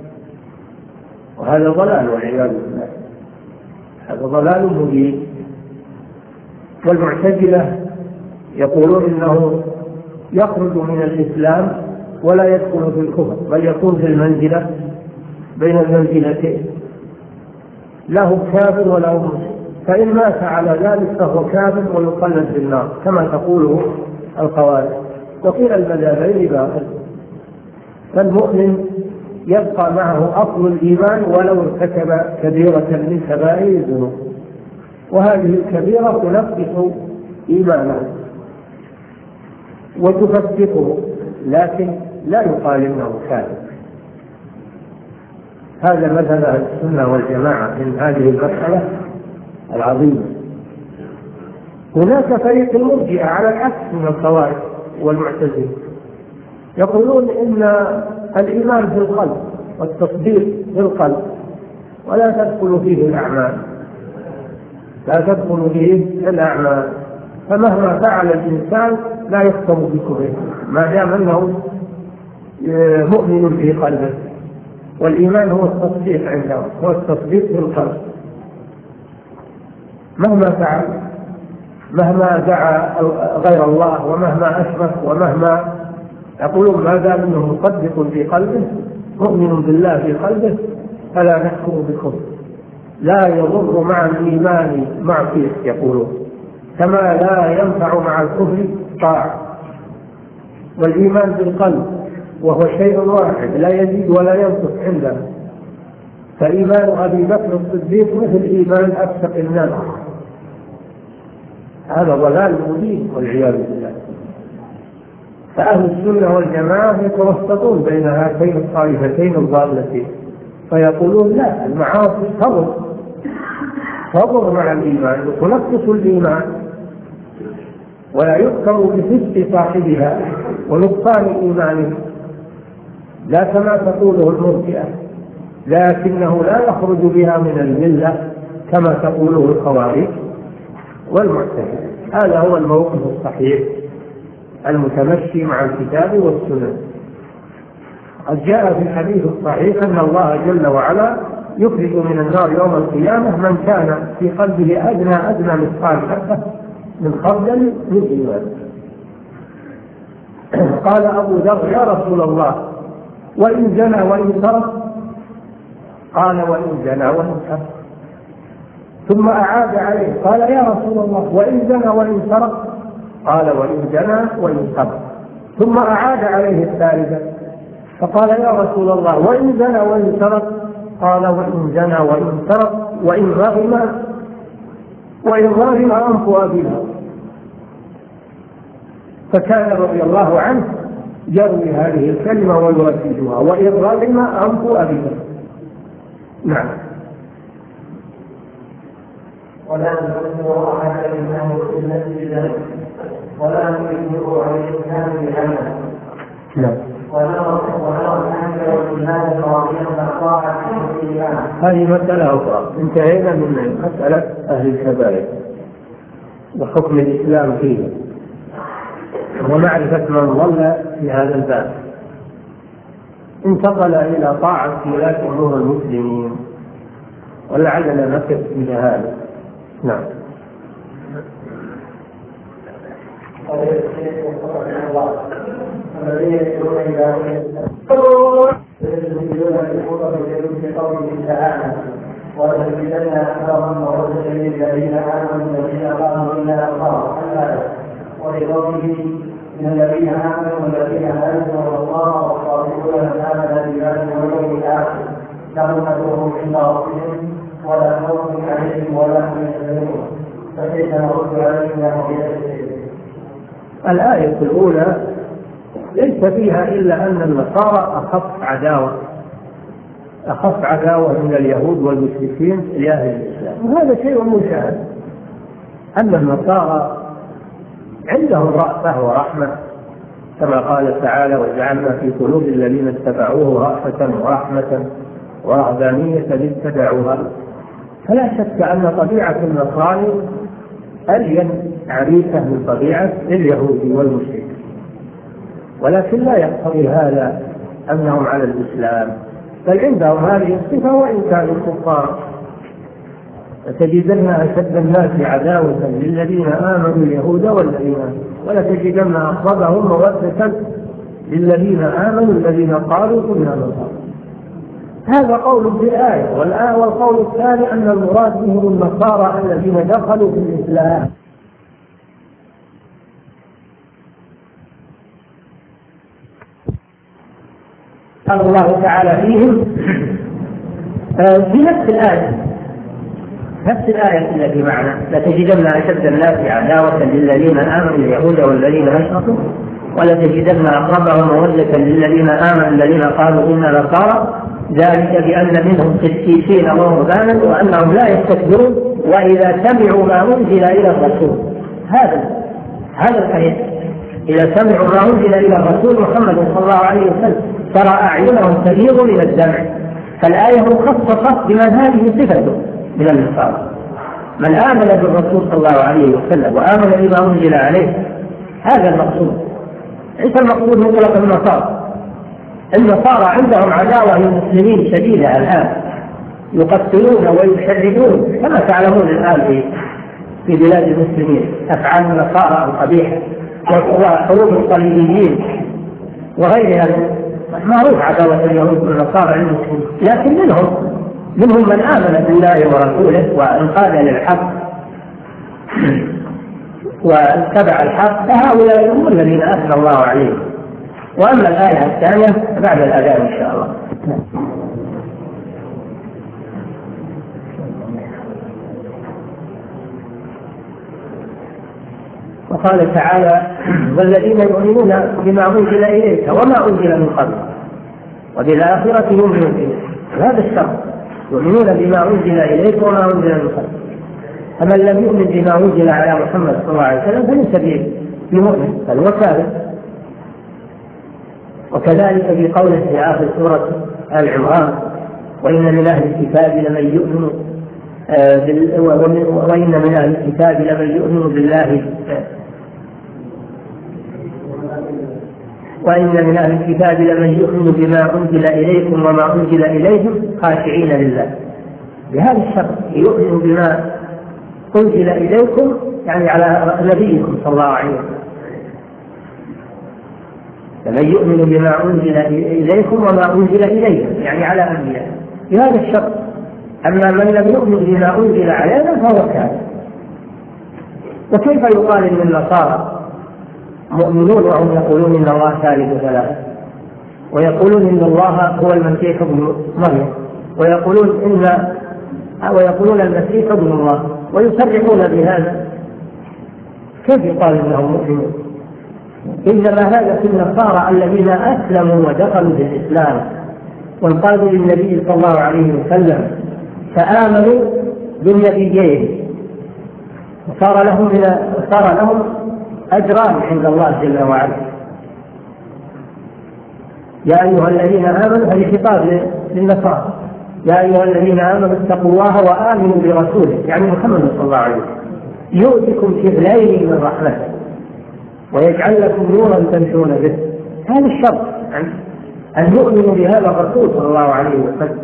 وهذا ضلال والعياذ بالله، هذا ضلال مبين. والمعتزلة يقولون إنه يخرج من الإسلام ولا يدخل في الكفر، بل يكون في المنزلة بين المنزلتين، له كافر وله مسلم، فإن مات على ذلك فهو كافر ويقلد في النار كما تقوله الخوارج. وكلا المذهبين باطل، فالمؤمن يبقى معه أصل الإيمان ولو ارتكب كبيرة من كبائر الذنوب، وهذه الكبيرة تنقص إيمانه وتفسقه، لكن لا يقال إنه كافر. هذا مذهب أهل السنة والجماعة من هذه المسألة العظيمة. هناك فريق المرجئة على العكس من الخوارج والمعتزلة، يقولون إن الإيمان في القلب والتصديق في القلب ولا تدخل فيه الأعمال، لا تدخل فيه الأعمال، فمهما فعل الإنسان لا يختم بكفره ما دام أنه مؤمن في قلبه. والإيمان هو التصديق عندهم، هو التصديق في القلب، مهما فعل، مهما دعا غير الله، ومهما أشرك، ومهما يقولون ما دام أنه مصدق في قلبه مؤمن بالله في قلبه فلا نحكم بكفر، لا يضر مع الإيمان معصية يقولون، كما لا ينفع مع الكفر طاعة. والإيمان بالقلب وهو شيء واحد لا يزيد ولا ينقص عندنا، فإيمان أبي بكر الصديق مثل إيمان أكثر الناس، هذا ضلال مبين والعياذ بالله. فأهل السنة والجماعة يتوسطون بين هاتين الطائفتين الضالتين، فيقولون لا، المعاصي تضر تضر مع الإيمان وتنقص الإيمان، ولا يذكر بفسق صاحبها ونقصان إيمانه، لا كما تقوله المرجئة، لكنه لا يخرج بها من الملة كما تقوله الخوارج والمعتزلة. هذا هو الموقف الصحيح المتمشي مع الكتاب والسنة. قد جاء في الحديث الصحيح أن الله جل وعلا يخرج من النار يوم القيامة من كان في قلبه أدنى أدنى مثقال حبة من خردل من إيمان. قال أبو ذر يا رسول الله وإن زنى وإن سرق؟ قال وإن زنى وإن سرق. ثم أعاد عليه قال يا رسول الله وإن زنى وإن سرق؟ قال وإن زنى وإن سرق. ثم أعاد عليه الثالثة فقال يا رسول الله وإن زنى وإن سرق؟ قال وإن زنى وإن سرق وإن رغم وإن رغم أنف أبيه. فكان رضي الله عنه يروي هذه الكلمة ويرددها وإن رغم أنف أبيه. نعم. ولا نذكر أحد من أهل السنة بذلك ولا نذكر عن الإسلام بعمله. نعم. هذه مسألة أخرى، انتهينا من مسألة أهل الكبائر وحكم الإسلام فيه ومعرفة من ضل في هذا الباب. انتقل إلى طاعة ولاة أمور المسلمين، ولعلنا نقف إلى هذا. نعم. الذين يدعون إلى بقوله تعالى ولتجدن أكثرهم مودة للذين آمنوا الذين قالوا إنا الله الآية، ولقوله من الذين آمنوا والذين هادوا الله والصالحون من آمن بالله واليوم الآخر لهم أجرهم عند ربهم ولا خوف عليهم ولا هم يحزنون. فكيف نرد عليهم وهم يحزنون؟ الآية الأولى ليس فيها إلا أن النصارى أخف عداوة أخف عداوة من اليهود والمشركين لأهل الإسلام، وهذا شيء مشاهد أن النصارى عندهم رأفة ورحمة كما قال تعالى: وجعلنا في قلوب الذين اتبعوه رأفة ورحمة ورهبانية اتبعوها. فلا شك أن طبيعة النصراني ألين عريفة من طبيعة اليهودي والمشرك، ولكن لا يقتضي هذا أنهم على الإسلام، بل عندهم هذه الصفة وإن كانوا كفار. لتجدن أشد الناس عداوة للذين آمنوا اليهود والذين ولتجدن أقربهم مودة للذين آمنوا الذين قالوا كنا نصارى. هذا قول في الآية. والآية والقول الثاني أن المراد بهم النصارى الذين دخلوا في الإسلام. قال الله تعالى فيهم في نفس الآية نفس الآية التي معنا: لتجدن أشد الناس عداوة للذين آمنوا اليهود والذين أشركوا ولتجدن أقربهم مودة للذين آمنوا الذين قالوا إنا نصارى ذلك بأن منهم قسيسين ورهبانا وأنهم لا يستكبرون وإذا سمعوا ما أنزل إلى الرسول. هذا هذا الحديث: إذا سمعوا ما أنزل إلى الرسول محمد صلى الله عليه وسلم ترى أعينهم تفيض من الدمع. فالآية مخصصة بمن هذه صفته من النصارى: من آمن بالرسول صلى الله عليه وسلم وآمن بما أنزل عليه. هذا المقصود، ليس المقصود مطلق النصارى. النصارى عندهم عداوة للمسلمين شديدة الآن، يقتلون ويشردون كما تعلمون الآن في بلاد المسلمين أفعال النصارى القبيحة وحروب الصليبيين وغيرها. معروف عداوة اليهود والنصارى للمسلمين، لكن منهم منهم من آمن بالله ورسوله وانقاد للحق واتبع الحق، فهؤلاء هم الذين أثنى الله عليهم. وأما الآية الثانية بعد الأذان إن شاء الله. وقال تعالى: والذين يؤمنون بما أنزل إليك وما أنزل من قبل وبالآخرة يؤمنون به. هذا الشرط: يؤمنون بما أنزل إليك وما أنزل من قبل. فمن لم يؤمن بما أنزل على محمد صلى الله عليه وسلم فليس بمؤمن بل هو كافر. وكذلك في قوله في آخر سورة آل عمران: وإن من أهل الكتاب لمن يؤمن آه وإن من أهل الكتاب لمن يؤمن بالله وإن من أهل الكتاب لمن يؤمن بما أنزل إليكم وما أنزل إليهم خاشعين لله. بهذا الشرط: يؤمن بما أنزل إليكم يعني على نبيكم صلى الله عليه وسلم. لمن يؤمن بما أنزل إليكم وما أنزل إليهم يعني على أنبياء. بهذا الشرط. أما من لم يؤمن بما أنزل علينا فهو كافر. وكيف يقال إن النصارى مؤمنون وهم يقولون إن الله ثالث ثلاثة، ويقولون إن الله هو المسيح ابن مريم، ويقولون إن ويقولون المسيح ابن الله، ويصرحون بهذا؟ كيف يقال إنهم مؤمنون؟ إنما هذا في النصارى الذين أسلموا ودخلوا في الإسلام وانقادوا للنبي صلى الله عليه وسلم فآمنوا بالنبيين وصار لهم صار لهم أجران عند الله جل وعلا. يا أيها الذين آمنوا، هذه خطاب للنصارى: يا أيها الذين آمنوا اتقوا الله وآمنوا برسوله يعني محمد صلى الله عليه وسلم يؤتكم كفلين من رحمته ويجعل لكم نورا تمشون به. هذا الشرط أن يؤمنوا بهذا الرسول صلى الله عليه وسلم.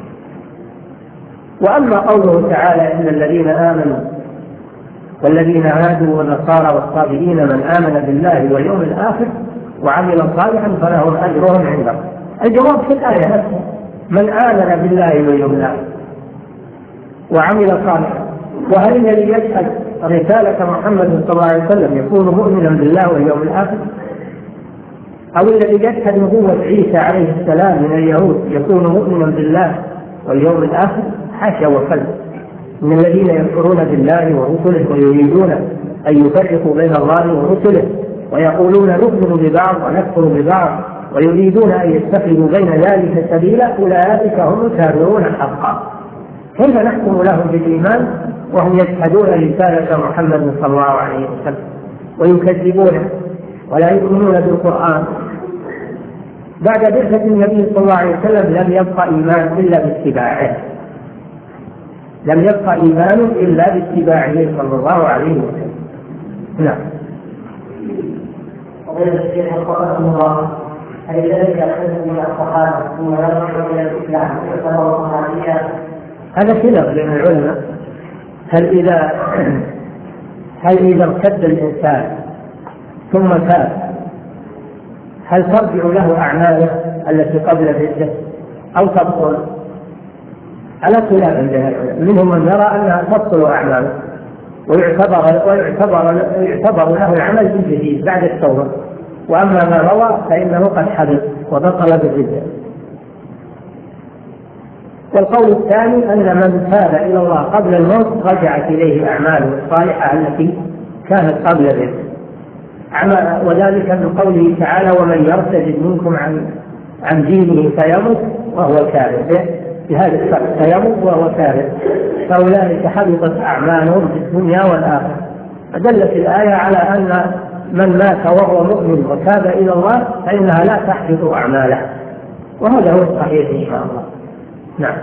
وأما قوله تعالى: إن الذين آمنوا والذين هادوا والنصارى والصابئين من آمن بالله واليوم الآخر وعمل صالحا فلهم أجرهم عند الله. الجواب في الآية نفسها: من آمن بالله واليوم الآخر وعمل صالحا. وهل الذي يشهد رسالة محمد صلى الله عليه وسلم يكون مؤمنا بالله واليوم الآخر؟ أو الذي يشهد نبوة عيسى عليه السلام من اليهود يكون مؤمنا بالله واليوم الآخر؟ حاشا وكلا. من الذين يكفرون بالله ورسله ويريدون أن يفرقوا بين الله ورسله ويقولون نؤمن ببعض ونكفر ببعض ويريدون أن يتخذوا بين ذلك سبيلا أولئك هم الكافرون حقا. كيف نحكم لهم بالإيمان وهم يشهدون رسالة محمد صلى الله عليه وسلم؟ ويكذبونه ولا يؤمنون بالقرآن. بعد بعثة النبي صلى الله عليه وسلم لم يبقى إيمان إلا باتباعه، لم يبقى إيمان إلا باتباعه صلى الله عليه وسلم. نعم. وغير الشيخ وفقه الله، هل ذلك أخذ من الصحابة ثم يرجع إلى الإسلام يعتبر صحابيا؟ هذا خلاف بين العلماء. هل إذا هل إذا ارتد الإنسان ثم تاب هل ترجع له أعماله التي قبل الردة أو تبطل؟ على خلاف بين العلماء، منهم من يرى أنها تبطل أعماله ويعتبر ويعتبر يعتبر له العمل بالجديد بعد التوبة، وأما ما روى فإنه قد حدث وبطل بالردة. والقول الثاني أن من تاب إلى الله قبل الموت رجعت إليه أعماله الصالحة التي كانت قبل الردة، وذلك من قوله تعالى: ومن يرتد منكم عن عن دينه فيمت وهو كافر، بهذا الشرط فيمت وهو كافر فأولئك حبطت أعمالهم في الدنيا والآخرة. فدلت الآية على أن من مات وهو مؤمن وتاب إلى الله فإنها لا تحبط أعماله، وهذا هو الصحيح إن شاء الله. نعم.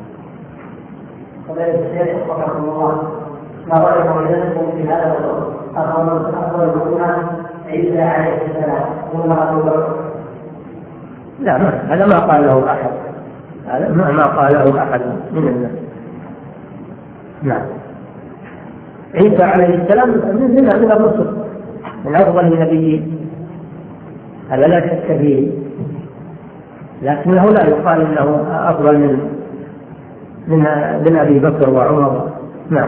وبين الشيخ رحمه الله، ما رأيكم لكم في هذا الأمر؟ أفضل الأمة عيسى عليه السلام ثم أبو بكر؟ لا، هذا ما قاله أحد، هذا ما قاله أحد من الناس. نعم. عيسى عليه السلام من من الرسل، من أفضل النبيين، هذا لا شك فيه، لكنه لا يقال انه افضل من من من ابي بكر وعمر. نعم.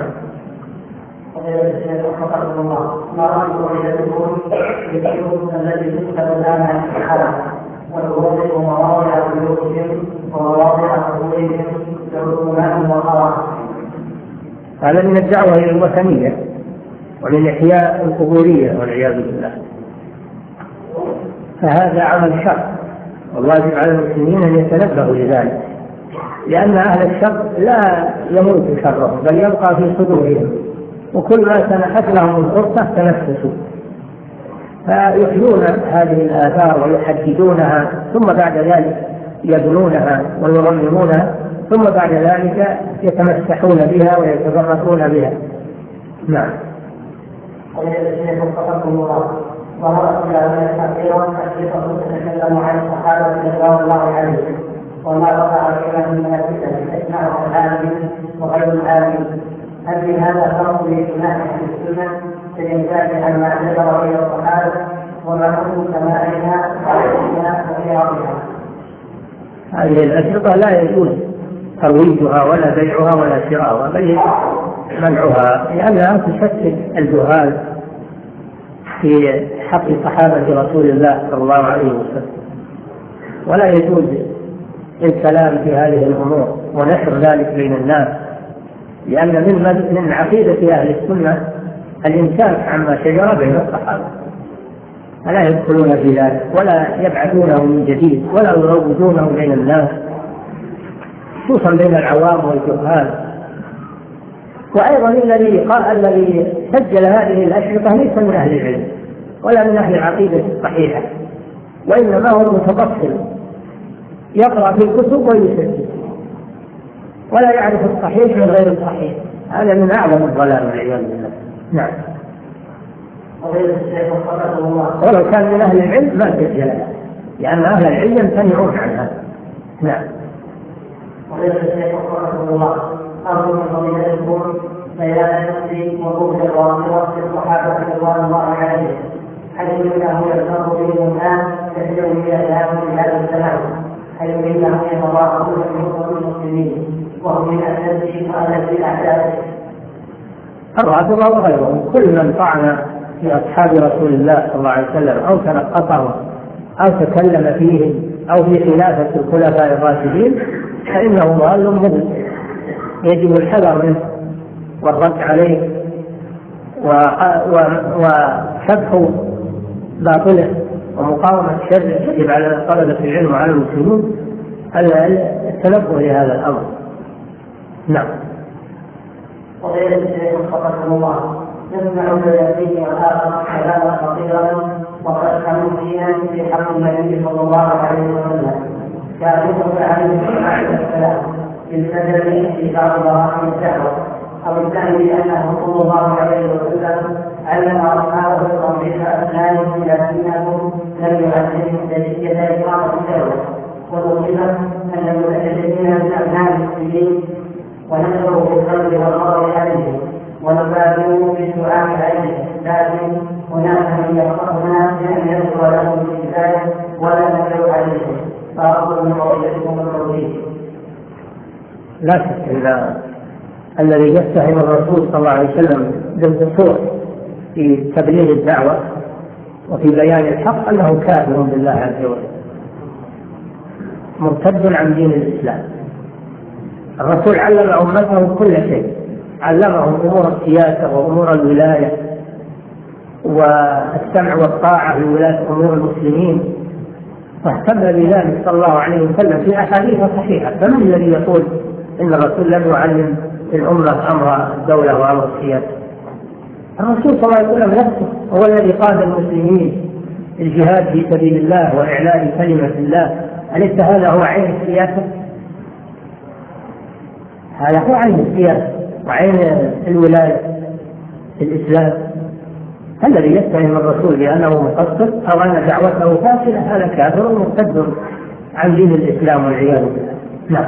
ما رايكم اذا تكون بالحكم الذي تكتب لنا في الحرم والوضع ومواضع بيوتهم ومواضع قبورهم يرسمونهم وقرا؟ هذا من الدعوه الى الوثنيه ومن احياء القبوريه والعياذ بالله، فهذا عمل شر، والواجب على المسلمين أن يتنبهوا لذلك، لأن أهل الشر لا يموت شرهم بل يبقى في صدورهم، وكل ما سنحت لهم الفرصة تنفسوا، فيحيون هذه الآثار ويحددونها، ثم بعد ذلك يبنونها ويرممونها، ثم بعد ذلك يتمسحون بها ويتبركون بها. نعم. وهو إلى كثيرا كثيرا تتكلم عن الصحابة رضي الله عنهم وما وقع فيها من الفتن يسمعه العالم وغير العالم. هل في هذا فرق باجتماع أهل السنة في الإنسان عن ما اعتبر إلى الصحابة وما حكم سماعها وعلمها وقراءتها؟ هذه الأشرطة لا يجوز ترويجها ولا بيعها ولا شراؤها، بل منعها، لأنها تشكل الجهال في حق صحابة رسول الله صلى الله عليه وسلم، ولا يجوز الكلام في هذه الأمور ونشر ذلك بين الناس، لأن من من عقيدة أهل السنة الإمساك عما شجر بين الصحابة، فلا يدخلون في ذلك ولا يبعثونه من جديد ولا يروجونه بين الناس، خصوصا بين العوام والجهال. وأيضا الذي قال الذي سجل هذه الأشرطة ليس من أهل العلم ولا من أهل العقيدة الصحيحة، وإنما هو المتبصر يقرأ في الكتب ويسجل ولا يعرف الصحيح من غير الصحيح، هذا من أعظم الضلال والعياذ بالله. نعم. ولو كان من أهل العلم ما سجل، لأن أهل العلم يمتنعون عن هذا. نعم. وغير الشيخ رحمه الله أرجو من فضيلتكم بيان نفسي وجود الواقع في الصحابة رضوان الله عليهم، حيث انه يلتقط بهم الان كثير من اذهابهم في هذا الزمان، حيث انهم يتضاعفون في نصر المسلمين وهم من اشد الذي اعدائه. الرافضة وغيرهم كل من طعن في أصحاب رسول الله صلى الله عليه وسلم أو تنقصهم أو تكلم فيهم أو في خلافة الخلفاء الراشدين فإنه ضال مضل، يجب الحذر منه والرد عليه وشبح باطله ومقاومة شر يجب على طلبة العلم وعلى المسلمين التنبه لهذا الأمر. نعم. وغير الشيخ رحمه الله يسمع فيأتيه والآخر كلاما خطيرا وقد كانوا فيها في حق النبي صلى الله عليه وسلم كان يوسف عليه السلام بالسجن في بعض براءة الدعوة أو الثاني بأنه صلى الله عليه وسلم علم أصحابه تنظيف أسنانهم لكنهم لم يعلمهم كيفية إقامة الدعوة والمصيبة أن المتكلمين من أبناء المسلمين ونشروا في القلب والقول عليهم ونبادروا بالدعاء عليهم لكن هناك من يفقهنا بأن يذكر لهم الكفاية ولا ندعو عليهم فأرجو من قولكم التوحيد. لا شك أن الذي يتهم الرسول صلى الله عليه وسلم بالقصور في تبليغ الدعوة وفي بيان الحق أنه كافر بالله عز وجل مرتد عن دين الإسلام. الرسول علم أمته كل شيء، علمهم أمور السياسة وأمور الولاية والسمع والطاعة لولاة أمور المسلمين، واهتم بذلك صلى الله عليه وسلم في أحاديث صحيحة. فمن الذي يقول إن الرسول لم يعلم الأمة أمر الدولة وأمر السياسة؟ الرسول صلى الله عليه وسلم نفسه هو الذي قاد المسلمين الجهاد في سبيل الله وإعلاء كلمة الله. أليس هذا هو عين السياسة؟ هذا هو عين السياسة وعين الولاية في الإسلام. الذي يتهم الرسول بأنه مقصر أو أن دعوته فاشلة هذا كافر مرتد عن دين الإسلام والعياذ بالله. نعم.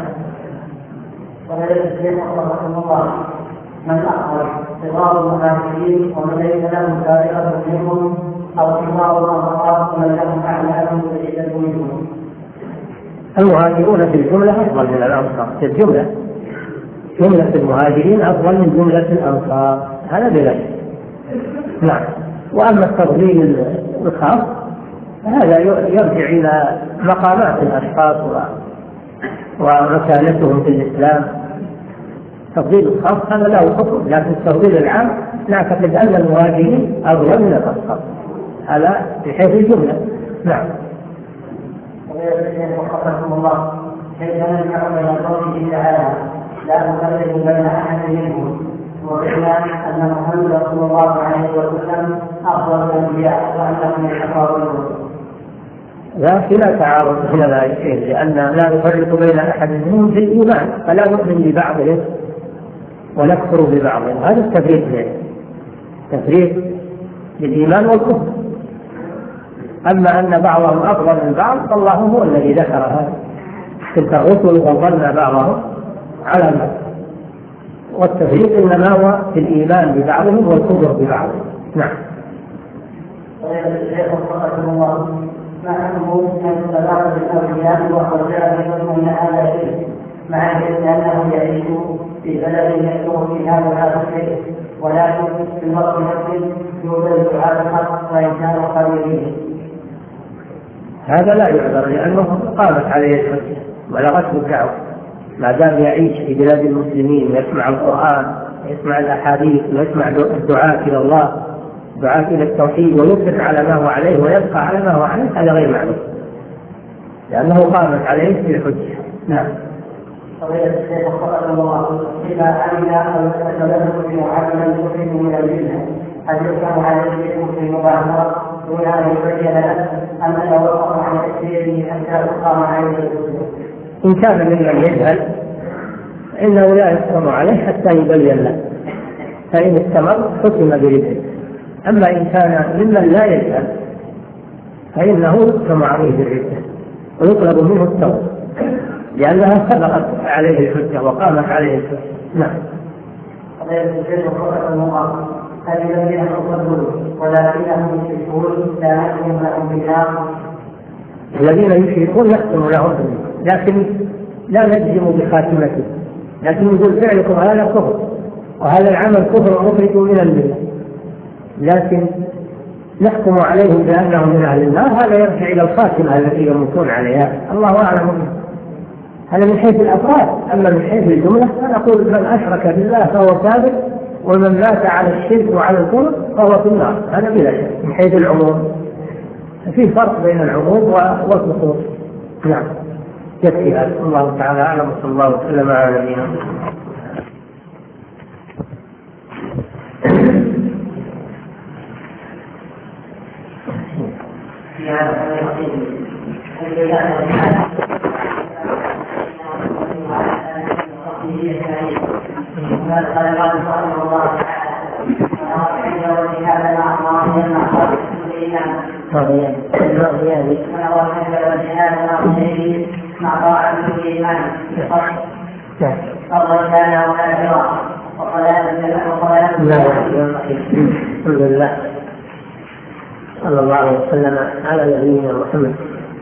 من أخبر صغار المهاجرين ومن ليس لهم سابقة منهم أو صغار الأنصار ومن لهم أعلام بعيدة منهم. المهاجرون في الجملة أفضل من الأنصار، في الجملة جملة المهاجرين أفضل من جملة الأنصار، هذا بلا شك. نعم. وأما التفضيل الخاص فهذا يرجع إلى مقامات الأشخاص ومكانتهم في الإسلام. التفضيل الخاص هذا له حكم، لكن التفضيل العام نعتقد أن المهاجرين أفضل من الأنصار، هذا بحيث الجملة. نعم. وقفكم الله كيف نجمع بين قوله تعالى لا نفرق بين أحد منهم وبعنا أن محمد صلى الله عليه وسلم أفضل الأنبياء وأنهم يتقاربون؟ لا لا تعارض بين ذلك، لأن لا نفرق بين أحد منهم في الإيمان، فلا نؤمن ببعضهم ونكفر ببعضهم، هذا التفريق له تفريق بالإيمان والكفر. أما أن بعضهم أفضل من بعض فالله هو الذي ذكر هذا، تلك الرسل فضلنا بعضهم على بعض، والتفريق إنما هو في الإيمان ببعضهم والكفر ببعضهم. نعم. ما أنه من صلاة الأولياء وخرجاء من هذا الشيء مع أنه يعيش في بلد يكون في هذا هذا الشيء، ولكن في الوقت نفسه يوجد هذا الحق وإن كانوا قليلين. هذا لا يعذر لأنه قامت عليه الحجة بلغته الدعوة، ما دام يعيش في بلاد المسلمين ويسمع القرآن ويسمع الأحاديث ويسمع الدعاء إلى الله، دعاء إلى التوحيد، ويصبر على ما هو عليه ويبقى على ما هو عليه، هذا غير معلوم لأنه قامت عليه في الحجة. نعم. قضية الشيخ وفقه الله إذا علم أو يتكلم بمعاملة المسلم من الجنة هل يحكم على الشيخ في المباشرة دون أن يبين له أم يتوقف عن تكفيره حتى تقام عليه الحجة؟ إن كان ممن يجهل فإنه لا يحكم عليه حتى يبين له، فإن استمر حكم برده. أما إن كان ممن لا يجهل فإنه يحكم عليه بالردة ويطلب منه التوبة لأنها سبقت عليه الحجة وقامت عليه الحجة. نعم. هل الذين يصدقون ولكنهم يشركون لا نحكم لهم بالنار؟ الذين يشركون نحكم لهم، لكن لا نجزم بخاتمته، لكن يقول فعلكم هذا كفر وهذا العمل كفر مخرج من الملة، لكن نحكم عليهم بأنهم من أهل النار، هذا يرجع إلى الخاتمة التي يموتون عليها، الله أعلم. هذا من حيث الأفراد. أما من حيث الجملة فنقول من أشرك بالله فهو كافر، ومن مات على الشرك وعلى الكفر فهو في النار، هذا بلا شك من حيث العموم. في فرق بين العموم والخصوص. نعم. يكفي هذا. الله تعالى أعلم، وصلى الله وسلم على نبينا. في هذا الوقت قال الله سبحانه وتعالى وجهاد مع الله لما خرج الإيمان وجهاد مع غيره مع طاعة الإيمان فضل كان وآخرا وقال الحمد لله صلى الله عليه وسلم على نبينا محمد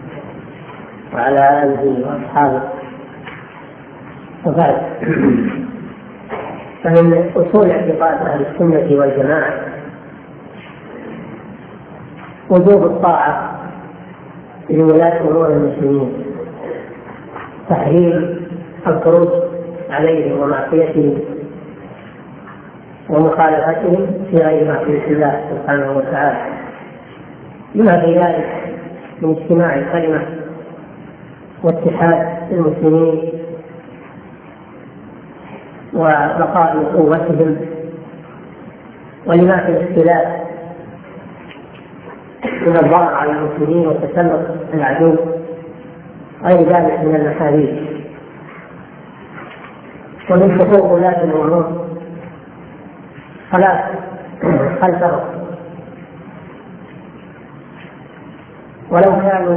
وعلى آله وأصحابه وبعد. فمن أصول اعتقاد أهل السنة والجماعة وجوب الطاعة لولاة أمور المسلمين، تحريم الخروج عليهم ومعصيتهم ومخالفتهم في غير معصية الله سبحانه وتعالى، لما في ذلك من اجتماع الكلمة واتحاد المسلمين وبقاء قوتهم، ولما في الاختلاف من الضرر على المسلمين وتسلط العدو، غير ذلك من المحاريب. ومن حقوق ولاة الأمور صلاة خلفهم ولو كانوا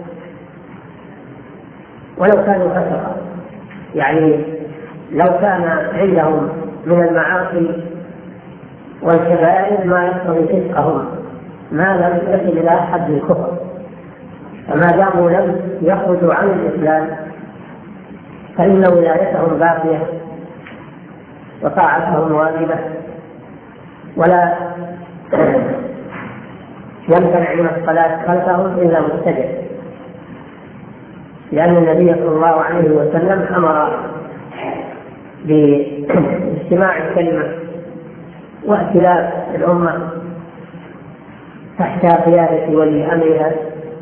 ولو كانوا فسقا، يعني لو كان عندهم من المعاصي والكبائر ما يقتضي فسقهم ما لم يصل إلى حد الكفر، فما داموا لم يخرجوا عن الإسلام فإن ولايتهم باقية وطاعتهم واجبة، ولا يمتنع من الصلاة خلفهم إلا مبتدع، لأن النبي صلى الله عليه وسلم أمر باجتماع الكلمة وائتلاف الأمة تحت قيادة ولي أمرها،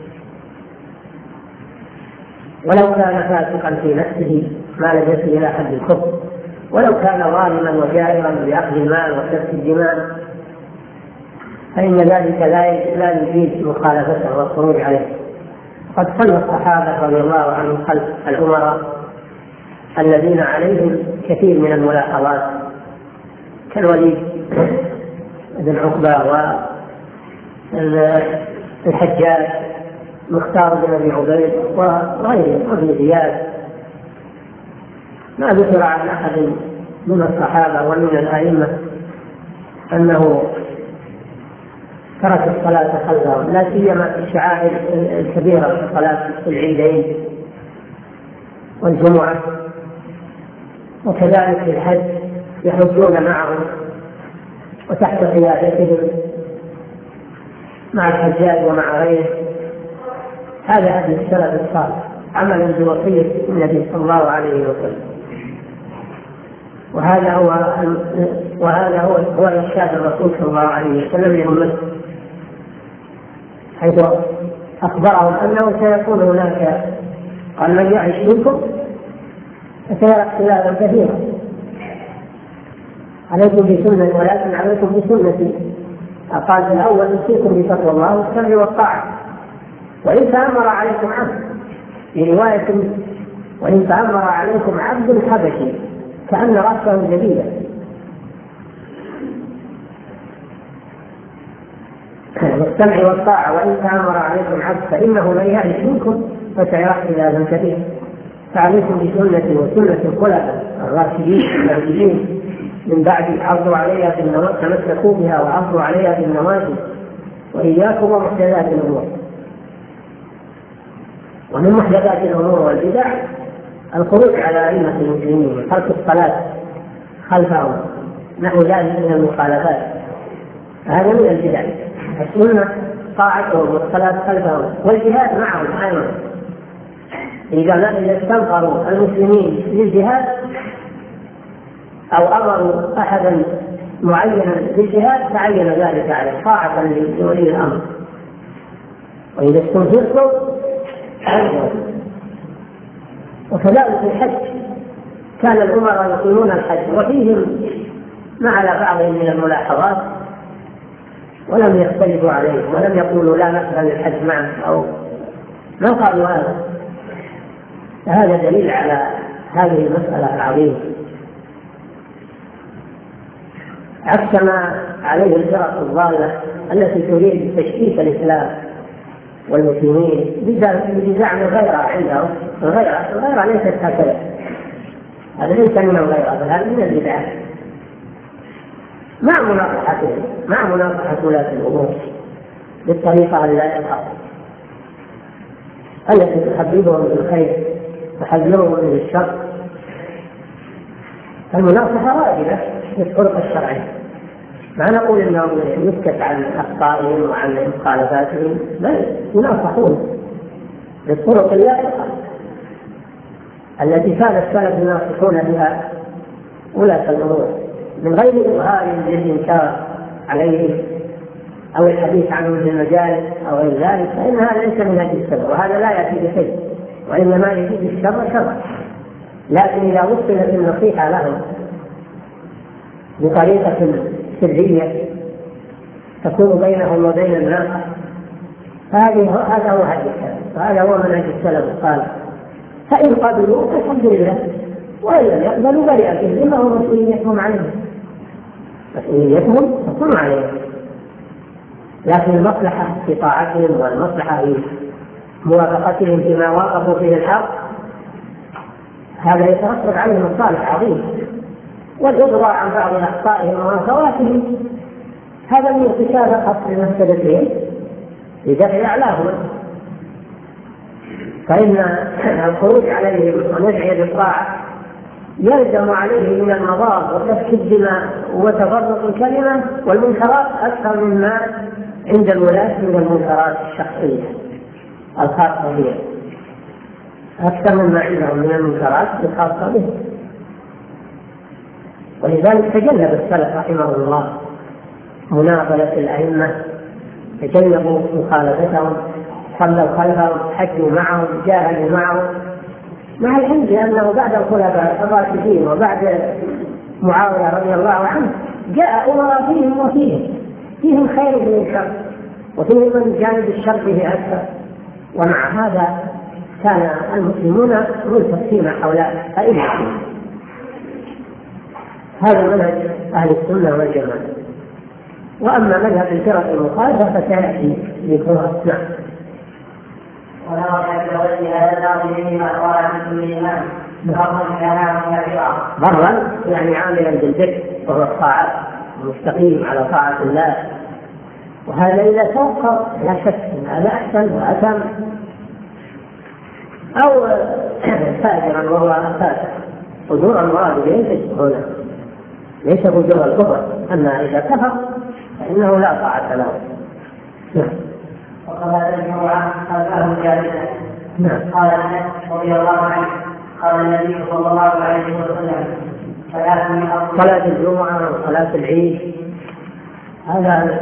ولو كان فاسقا في نفسه ما لم يصل إلى حد الكفر، ولو كان ظالما وجائرا بأخذ المال وسفك الدماء، فإن ذلك لا يجيز مخالفته والخروج عليه. قد صلى الصحابة رضي الله عنهم خلف الأمراء الذين عليهم كثير من الملاحظات كالوليد بن عقبة والحجاج مختار بن أبي عبيد وغيره وابن زياد. ما ذكر عن أحد من الصحابة ومن الأئمة أنه ترك الصلاة خلفهم، لا سيما في الشعائر الكبيرة كصلاة العيدين والجمعة، وكذلك في الحج يحجون معهم وتحت قيادتهم مع الحجاج ومع غيره. هذا هدي السلف الصالح عملا بوصية النبي صلى الله عليه وسلم، وهذا هو وهذا هو هو إرشاد الرسول صلى الله عليه وسلم لأمته، حيث أخبرهم أنه سيكون هناك، قال من يعش منكم فسيرى اختلافا كثيرا، عليكم بسنة ولكن عليكم بسنتي. قال في الأول أوصيكم بتقوى الله والسمع والطاعة، وإن تأمر عليكم عبد، في رواية وإن تأمر عليكم عبد حبشي كأن رأسه جديدة، والسمع والطاعة وإن تأمر عليكم عبد فإنه من يعش منكم فسيرى اختلافا كثيرا، فعليكم بسنتي وسنة الخلفاء الراشدين المهديين من بعد، عضوا عليها بالنواجذ، تمسكوا بها وعضوا عليها بالنواجذ، وإياكم ومحدثات الأمور. ومن محدثات الأمور والبدع الخروج على أئمة المسلمين وترك الصلاة خلفهم، نحو ذلك من المخالفات، هذا من البدع. السنة طاعتهم والصلاة خلفهم والجهاد معهم أيضا، إذا استنفروا المسلمين للجهاد أو أمروا أحدا معينا بالجهاد تعين ذلك عليه طاعة لولي الأمر. وإذا استنفرتم أيضا. وكذلك الحج كان الأمراء يقيمون الحج وفيهم ما على بعضهم من الملاحظات ولم يختلفوا عليه ولم يقولوا لا نقبل الحج معه أو ما قالوا هذا. هذا دليل على هذه المسألة العظيمة، عكس ما عليه الفرق الضالة التي تريد تشكيك الإسلام والمسلمين بزعم الغيرة عندهم. الغيرة الغيرة ليست هكذا، هذا ليس من الغيرة بل هذا من البدعة، مع مناصحتهم مع مناصحة ولاة الأمور بالطريقة اللائقة التي تحببهم بالخير تحذرهم من الشر. المناصحة واجبة في الطرق الشرعية، ما نقول انهم يسكت عن اخطائهم وعن مخالفاتهم، بل يناصحون بالطرق اللائقة التي كان السلف يناصحون بها ولاة الأمور من غير إظهار للإنكار عليهم أو الحديث عنهم في المجالس أو غير ذلك، فإن هذا ليس من هذه السبب، وهذا لا يأتي بخير وإنما يزيد الشر شرا. لكن إذا وصلت النصيحة لهم بطريقة سرية تكون بينهم وبين الناس، هذا هذا هو هدي السلف وهذا هو منهج السلف الصالح. فإن قبلوا فالحمد لله، وإن لم يقبلوا برئت ذمهم مسؤوليتهم عليهم، مسؤوليتهم تكون عليهم. لكن المصلحة في طاعتهم والمصلحة في موافقتهم فيما وافقوا فيه الحق هذا يترتب عليه مصالح عظيمة، والإضراء عن بعض أخطائهم ومساواتهم هذا من ارتكاب قصر مفسدتهم لدفع أعلاهم. فإن الخروج عليهم ونزع بالطاعة يلزم عليه من المضار وسفك الدماء وتفرق الكلمة والمنكرات أكثر مما عند الولاة من المنكرات الشخصية الخاصة بهم، أكثر مما عندهم من المنكرات الخاصة بهم. ولذلك تجنب السلف رحمه الله مناقلة الأئمة، تجنبوا مخالفتهم، صلوا خلفهم، حجوا معهم، جاهدوا معهم، مع العلم بأنه بعد الخلفاء الراشدين وبعد معاوية رضي الله عنه جاء أمراء فيهم وفيهم فيهم خير من الشر وفيهم من جانب الشر به أكثر، ومع هذا كان المسلمون ملتفين حول أئمة. هذا منهج أهل السنة والجماعة. وأما مذهب الفرق المخالفة فسيأتي ذكرها. نعم. برا يعني عاملا بالذكر وهو الطاعات المستقيم على طاعة الله، وهذا إذا توقف لا شك أن هذا أحسن وأتم، أو فاجرا وهو فاسق. فجور المراد ليس هنا ليس فجور الكفر، أما إذا كفر فإنه لا طاعة له. نعم. وقال الجمعة خلفه جالسا. نعم. قال أنس رضي الله عنه قال النبي صلى الله عليه وسلم صلاة الجمعة وصلاة العيد هذا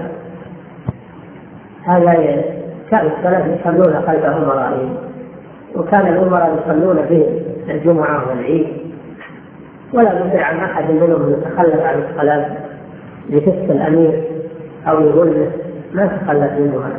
هذا كان السلف يصلون خلف أمرائهم، وكان الأمراء يصلون به الجمعة والعيد، ولا يمكن عن أحد منهم يتخلف عن الصلاة لفسق الأمير أو يغله، ما تخلف منه هذا،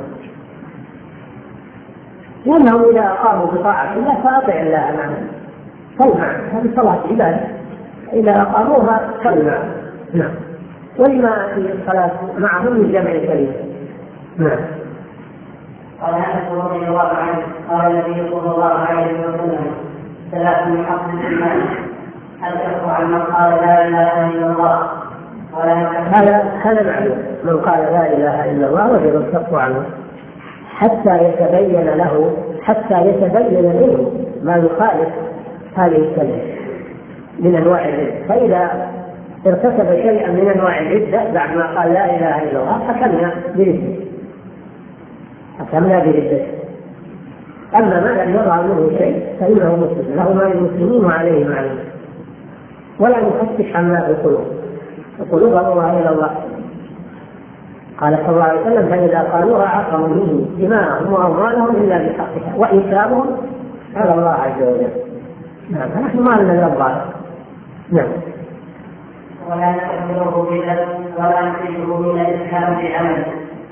لأنهم إذا أقاموا بطاعة الله فأطع الله معهم، صل معهم، هذه صلاة عبادة، إذا أقاموها صل معهم. نعم. ولما في الصلاة معهم من جمع الكلمة. نعم. قال أنس رضي الله عنه قال النبي صلى الله عليه وسلم ثلاث من حق الإيمان الكف عن من قال لا إله إلا الله. هذا هذا معلوم، من قال لا إله إلا الله وجب الكف عنه حتى يتبين له حتى يتبين منه ما يخالف هذه الكلمة من أنواع الردة. فإذا ارتكب شيئا من أنواع الردة بعد ما قال لا إله إلا الله حكمنا برده حكمنا برده. أما ما لم يظهر منه شيء فإنه مسلم، له ما للمسلمين وعليه ما عليه، ولا نفتش عن ما في القلوب، القلوب أمرها إلى الله. قال صلى الله عليه وسلم فإذا قالوها عصموا منه دماءهم وأموالهم إلا بحقها وإنسابهم على الله عز وجل. نعم. فنحن ما لنا الظاهر. نعم. ولا نكفره بذنب ولا نخرجه من الإسلام بعمل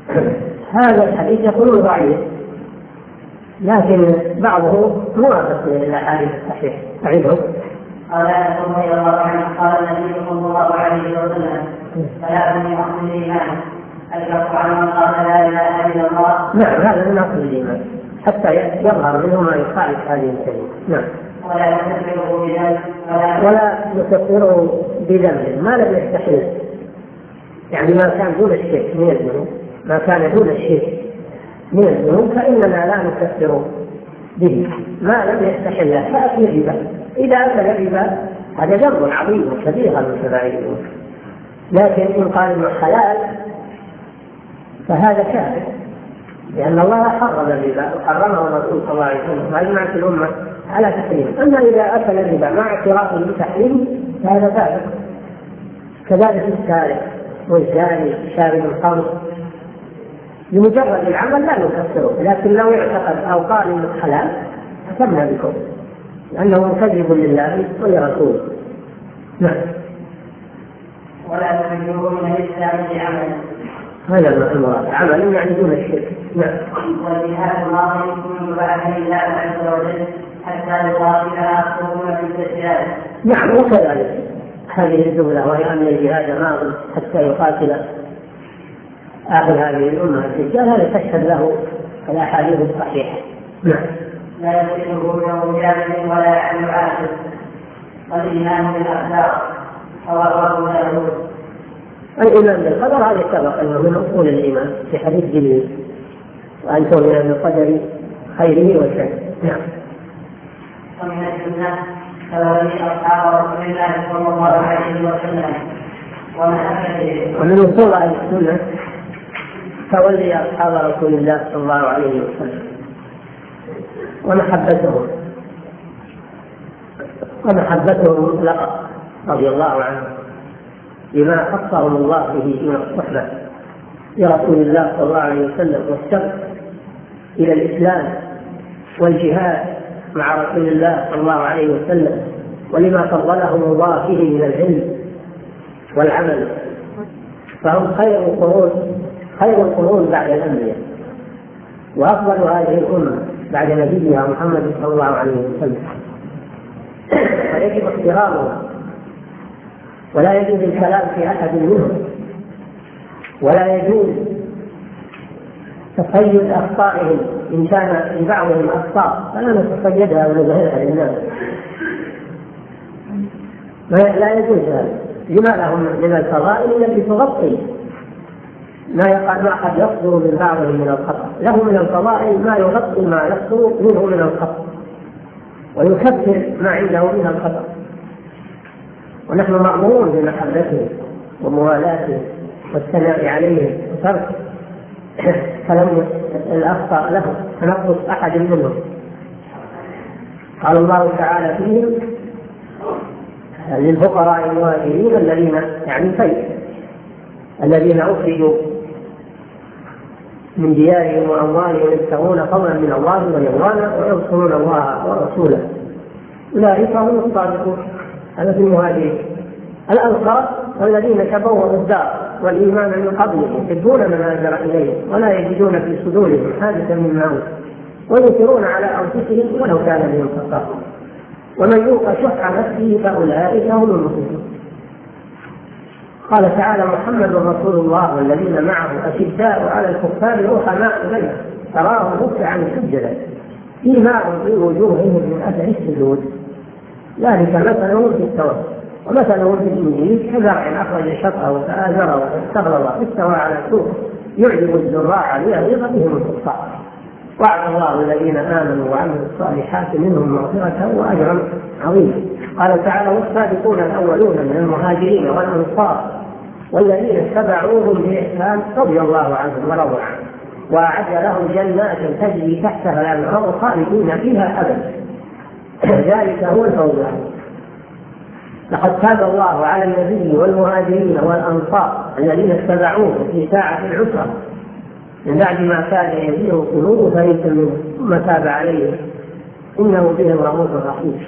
هذا الحديث يقول ضعيف، لكن بعضه موافق للأحاديث الصحيحة. أعيده. قال أنس رضي الله عنه قال النبي صلى الله عليه وسلم: ثلاث من أصل الإيمان الكف عن من قال لا إله إلا الله. نعم، هذا من أصل الإيمان حتى يظهر منه ما يخالف هذه الكلمة. نعم. ولا يكفره بذنب ولا يكفره بذنب ما لم يستحل، يعني ما كان دون الشرك من الذنوب، ما كان دون الشرك من الذنوب فإننا لا نكفر به ما لم يستحل. فأكل الربا، إذا أكل الربا هذا ذنب عظيم وكبير من كبائر الذنوب، لكن إن قال إنه حلال فهذا كافر، لأن الله حرم الربا وحرمه الرسول صلى الله عليه وسلم وأجمعت الأمة على تحريمه. أما إذا أكل الربا مع اعترافه بتحريمه فهذا كافر. كذلك السارق والزاني شارب الخمر بمجرد العمل لا نكفره، لكن لو اعتقد أو قال إنه حلال حكمنا بكفر لأنه مكذب لله ولرسوله. نعم. ولا تخرجوه من الإسلام بعمل، هذا المراد، عمل يعني دون الشرك. نعم. والجهاد الماضي يكون بعد الله عز وجل حتى يقاتلها أخذون في الجهاد. نعم، وكذلك هذه الجملة وهي أن الجهاد ماضي حتى يقاتل آخر هذه الأمة الدجال، هذا تشهد له الأحاديث الصحيحة. نعم. لا يصيبه يوم جاهل ولا يحمل عاشر، والإيمان بالأخلاق رواه أبو داود. الإيمان بالقدر هذا سبق أنه من أصول الإيمان في حديث جبريل، وأن تؤمن بالقدر خيره وشره. نعم. ومن السنة تولي أصحاب رسول الله صلى الله عليه وسلم ومن أصول أهل السنة تولي أصحاب رسول الله صلى الله عليه وسلم ومحبتهم ومحبتهم مطلقة رضي الله عنهم بما خصهم الله به من الصحبة لرسول الله صلى الله عليه وسلم والسبق إلى الإسلام والجهاد مع رسول الله صلى الله عليه وسلم، ولما فضلهم الله به من العلم والعمل، فهم خير القرون خير القرون بعد الأنبياء، وأفضل هذه الأمة بعد نبيها محمد صلى الله عليه وسلم، فيجب احترامهم ولا يجوز الكلام في أحد منهم، ولا يجوز تصيد أخطائهم إن كان لبعضهم أخطاء فلا نتصيدها ونظهرها للناس، لا يجوز هذا لما لهم من الفضائل التي تغطي ما يقع ما قد يصدر من بعضهم من الخطأ، له من الفضائل ما يغطي ما يصدر منه من الخطأ ويكفر ما عنده من الخطأ، ونحن مأمورون بمحبتهم وموالاتهم والثناء عليهم وترك كلام الأخطاء لهم تنقص أحد منهم. قال الله تعالى فيهم للفقراء المهاجرين الذين يعني خير الذين أخرجوا من ديارهم وأموالهم يبتغون فضلا من الله ورضوانا وينصرون الله ورسوله أولئك هم الصادقون. هذا في المهاجرين. الأنصار والذين تبوأوا الدار والإيمان من قبلهم يحبون من هاجر إليهم ولا يجدون في صدورهم حاجة مما أوتوا ويؤثرون على أنفسهم ولو كان بهم خصاصة ومن يوق شح نفسه فأولئك هم المفلحون. قال تعالى محمد رسول الله والذين معه أشداء على الكفار رحماء بينهم تراهم ركعا سجدا فيما في وجوههم من أثر السجود ذلك مثلهم في التوراة ومثلهم في الإنجيل كزرع أخرج شطأه فآزره فاستغلظ فاستوى على سوقه يعجب الزراع ليغيظ بهم الكفار. وعد الله الذين آمنوا وعملوا الصالحات منهم مغفرة وأجرا عظيما. قال تعالى والسابقون الأولون من المهاجرين والأنصار والذين اتبعوهم بإحسان رضي الله عنهم ورضوا عنه وأعد لهم جنات تجري تحتها الأنهار خالدين فيها أبدا ذلك هو الفوز العظيم. لقد تاب الله على النبي والمهاجرين والأنصار الذين اتبعوه في ساعة العسرة من بعد ما كان يزيغ قلوب فريق منهم ثم تاب عليهم إنه بهم رؤوف رحيم.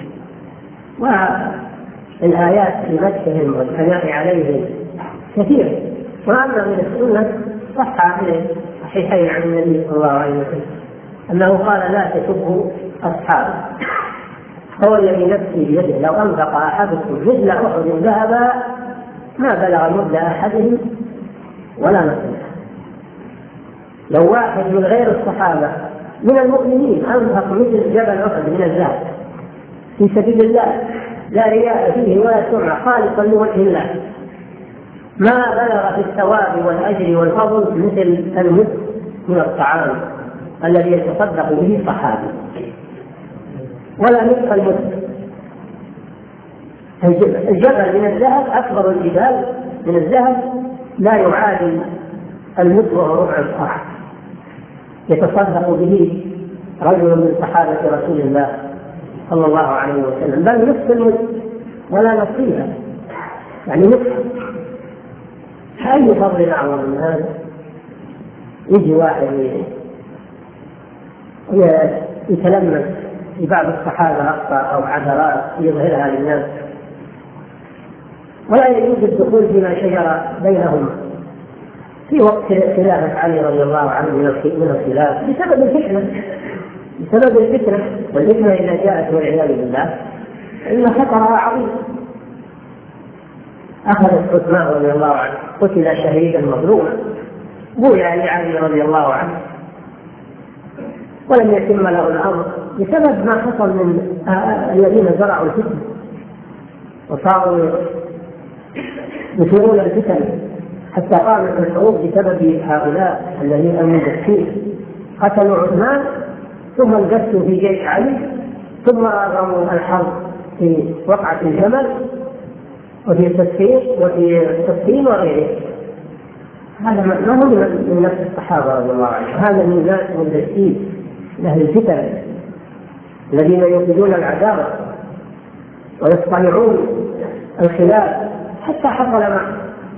والآيات في مدحهم والثناء عليهم كثيرة، وأما من السنة صح صحيحين عن النبي صلى الله عليه وسلم أنه قال لا تسبوا أصحابه، هو الذي نفسي بيده لو أنفق أحدكم مثل أحد ذهبا ما بلغ مد أحدهم ولا نصيبه. لو واحد من غير الصحابة من المؤمنين أنفق مثل جبل أحد من الذهب في سبيل الله لا رياء فيه ولا سمعة خالصا لوجه الله ما بلغ في الثواب والأجر والفضل مثل المد من الطعام الذي يتصدق به الصحابي، ولا مثل المد. الجبل من الذهب أكبر الجبال من الذهب لا يعادل المد وهو ربع الصاع يتصدق به رجل من صحابة رسول الله صلى الله عليه وسلم، بل نصف المد ولا نصيبه، يعني نصف. أي فضل أعظم من هذا؟ يجي واحد يتلمس في بعض الصحابة أخطاء أو عثرات يظهرها للناس ولا يجوز الدخول فيما شجر بينهم في وقت خلافة علي رضي الله عنه من الخلاف بسبب الفتنة بسبب الفتنة والفتنة إذا جاءت والعياذ بالله إن خطرها عظيم. أخذت عثمان رضي الله عنه قتل شهيدا مظلوما بويع لعلي رضي الله عنه ولم يتم له الأمر بسبب ما حصل من الذين زرعوا الفتنة وصاروا يثيرون الفتن حتى قامت الحروب بسبب هؤلاء الذين المدسين قتلوا عثمان ثم انقسموا في جيش علي ثم أغرموا الحرب في وقعة الجمل وفي التسخين وفي التسخين وغيره. هذا ما هو من نفس الصحابة رضي الله عنهم، هذا من ناس مدسين لأهل الفتن الذين يوقدون العداوة ويصطنعون الخلاف حتى حصل معه.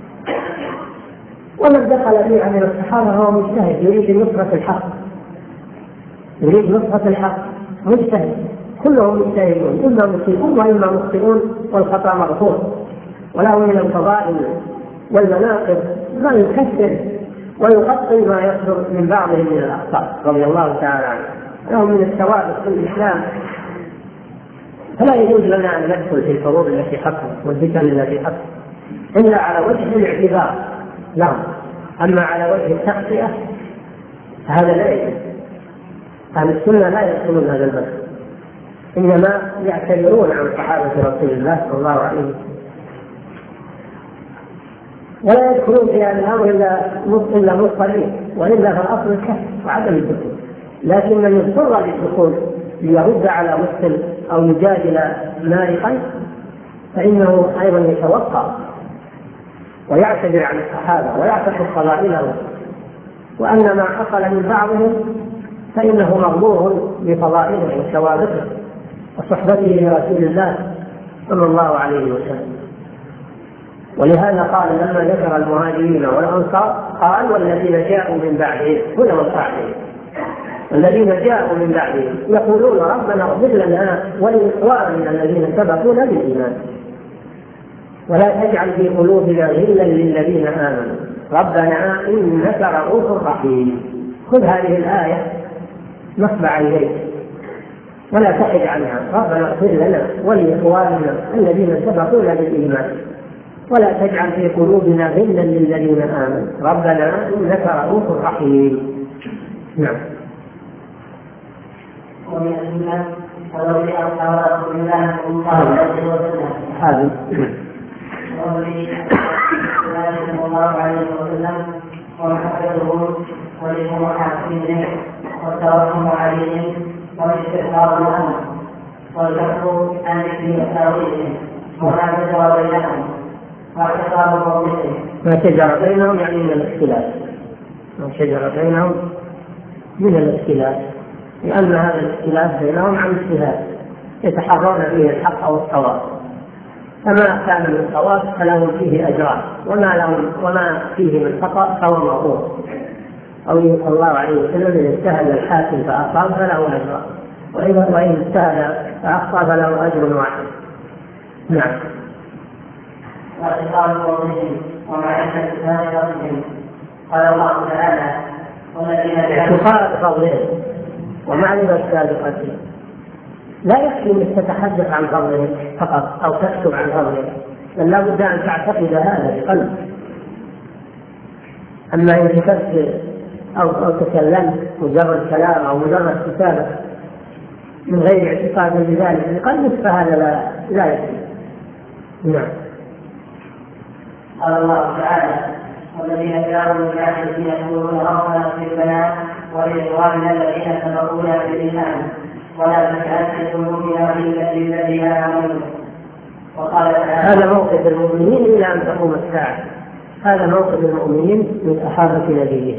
ومن دخل فيها من الصحابة هو مجتهد يريد نصرة الحق يريد نصرة الحق مجتهد، كلهم مجتهدون إما مصيبون وإما مخطئون والخطأ مغفور، وله من الفضائل والمناقب ما يكثر ويقطع ما يصدر من بعضهم من الأخطاء رضي الله تعالى عنه، لهم من الثوابت في الإسلام. فلا يجوز لنا أن ندخل في الحروب التي حصلت والفتن التي حصلت إلا على وجه الاعتذار لهم، أما على وجه التغطية هذا لا يجوز. أهل السنة لا يدخلون هذا الباب، إنما يعتذرون عن صحابة رسول الله صلى الله عليه وسلم ولا يدخلون في هذا الأمر إلا مضطرين، وإلا فالأصل الكف وعدم الدخول. لكن من يضطر للدخول ليرد على مسلم أو يجادل مارقا فإنه أيضا يتوقع ويعتذر عن الصحابة ويعتقد فضائلهم، وأن ما حصل من بعضهم فإنه مغمور بفضائله وثوابته وصحبته لرسول الله صلى الله عليه وسلم. ولهذا قال لما ذكر المهاجرين والأنصار قال والذين جاءوا من بعدهم هنا وصحبهم الذين جاءوا من بعدهم يقولون ربنا اغفر لنا ولإخواننا الذين سبقونا بالإيمان ولا تجعل في قلوبنا غلا للذين آمنوا ربنا إنك رؤوف رحيم. خذ هذه الآية نصب عليك ولا تحد عنها، ربنا اغفر لنا ولإخواننا الذين سبقونا بالإيمان ولا تجعل في قلوبنا غلا للذين آمنوا ربنا إنك رؤوف رحيم. نعم. ومن السنة ولو لأصحاب رسول الله صلى الله عليه وسلم هذا صلى الله عليه وسلم ومحبته ولمحاسنه والتوكل عليهم والاستغفار لهم والكف عن ذكر تاويلهم وما شجر بينهم واعتقاد قولهم. ما شجر بينهم يعني من الاختلاف، ما شجر بينهم من الاختلاف، لأن هذا الاختلاف بينهم عن اجتهاد يتحرون فيه الحق أو الصواب، فما كان من صواب فلهم فيه أجران وما لهم وما فيه من خطأ فهو مغفور. أو الله عليه وسلم إذا اجتهد الحاكم فأصاب فله أجران وإن اجتهد فأخطأ فله أجر واحد. نعم. واعتقاد قولهم ومعرفة ذلك قال الله تعالى اعتقاد فضلهم ومعرفة سابقتهم. لا يكفي انك تتحدث عن فضلهم فقط او تكتب عن فضلهم، بل لا بد ان تعتقد هذا بقلبك. اما ان كتبت او او تكلمت مجرد كلام او مجرد كتابه من غير اعتقاد بذلك بقلبك فهذا لا لا يكفي. نعم. قال الله تعالى: والذين جاءوا من بعدهم يقولون ربنا اغفر لنا ولإخواننا الذين سبقونا بالإيمان ولا تجعل في قلوبنا غلا للذين آمنوا. وقال تعالى: هذا موقف المؤمنين إلى أن تقوم الساعة. هذا موقف المؤمنين من صحابة نبيه،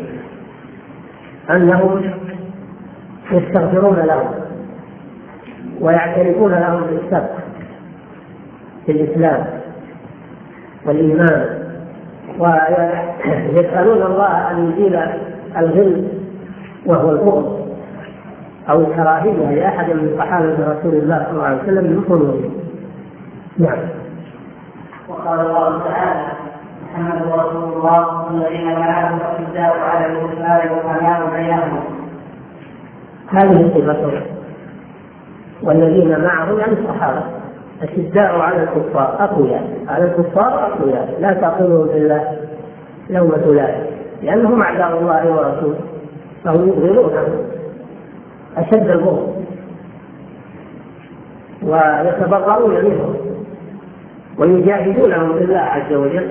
أنهم يستغفرون لهم ويعترفون لهم بالسبق في الإسلام والإيمان، ويسألون الله أن يزيل الغل وهو البغض أو الكراهية لأحد من صحابة رسول الله صلى الله عليه وسلم من قلوبهم. نعم. وقال الله تعالى: محمد رسول الله والذين معه أشداء على الكفار رحماء بينهم. هذه صفتهم، والذين معه يعني الصحابة أشداء على الكفار أقوياء، على الكفار أقوياء لا تقولوا بالله لومة لائم، لأنهم أعداء الله ورسوله فهم يبغضونه أشد البغض ويتبرؤون منهم ويجاهدونهم بالله عز وجل.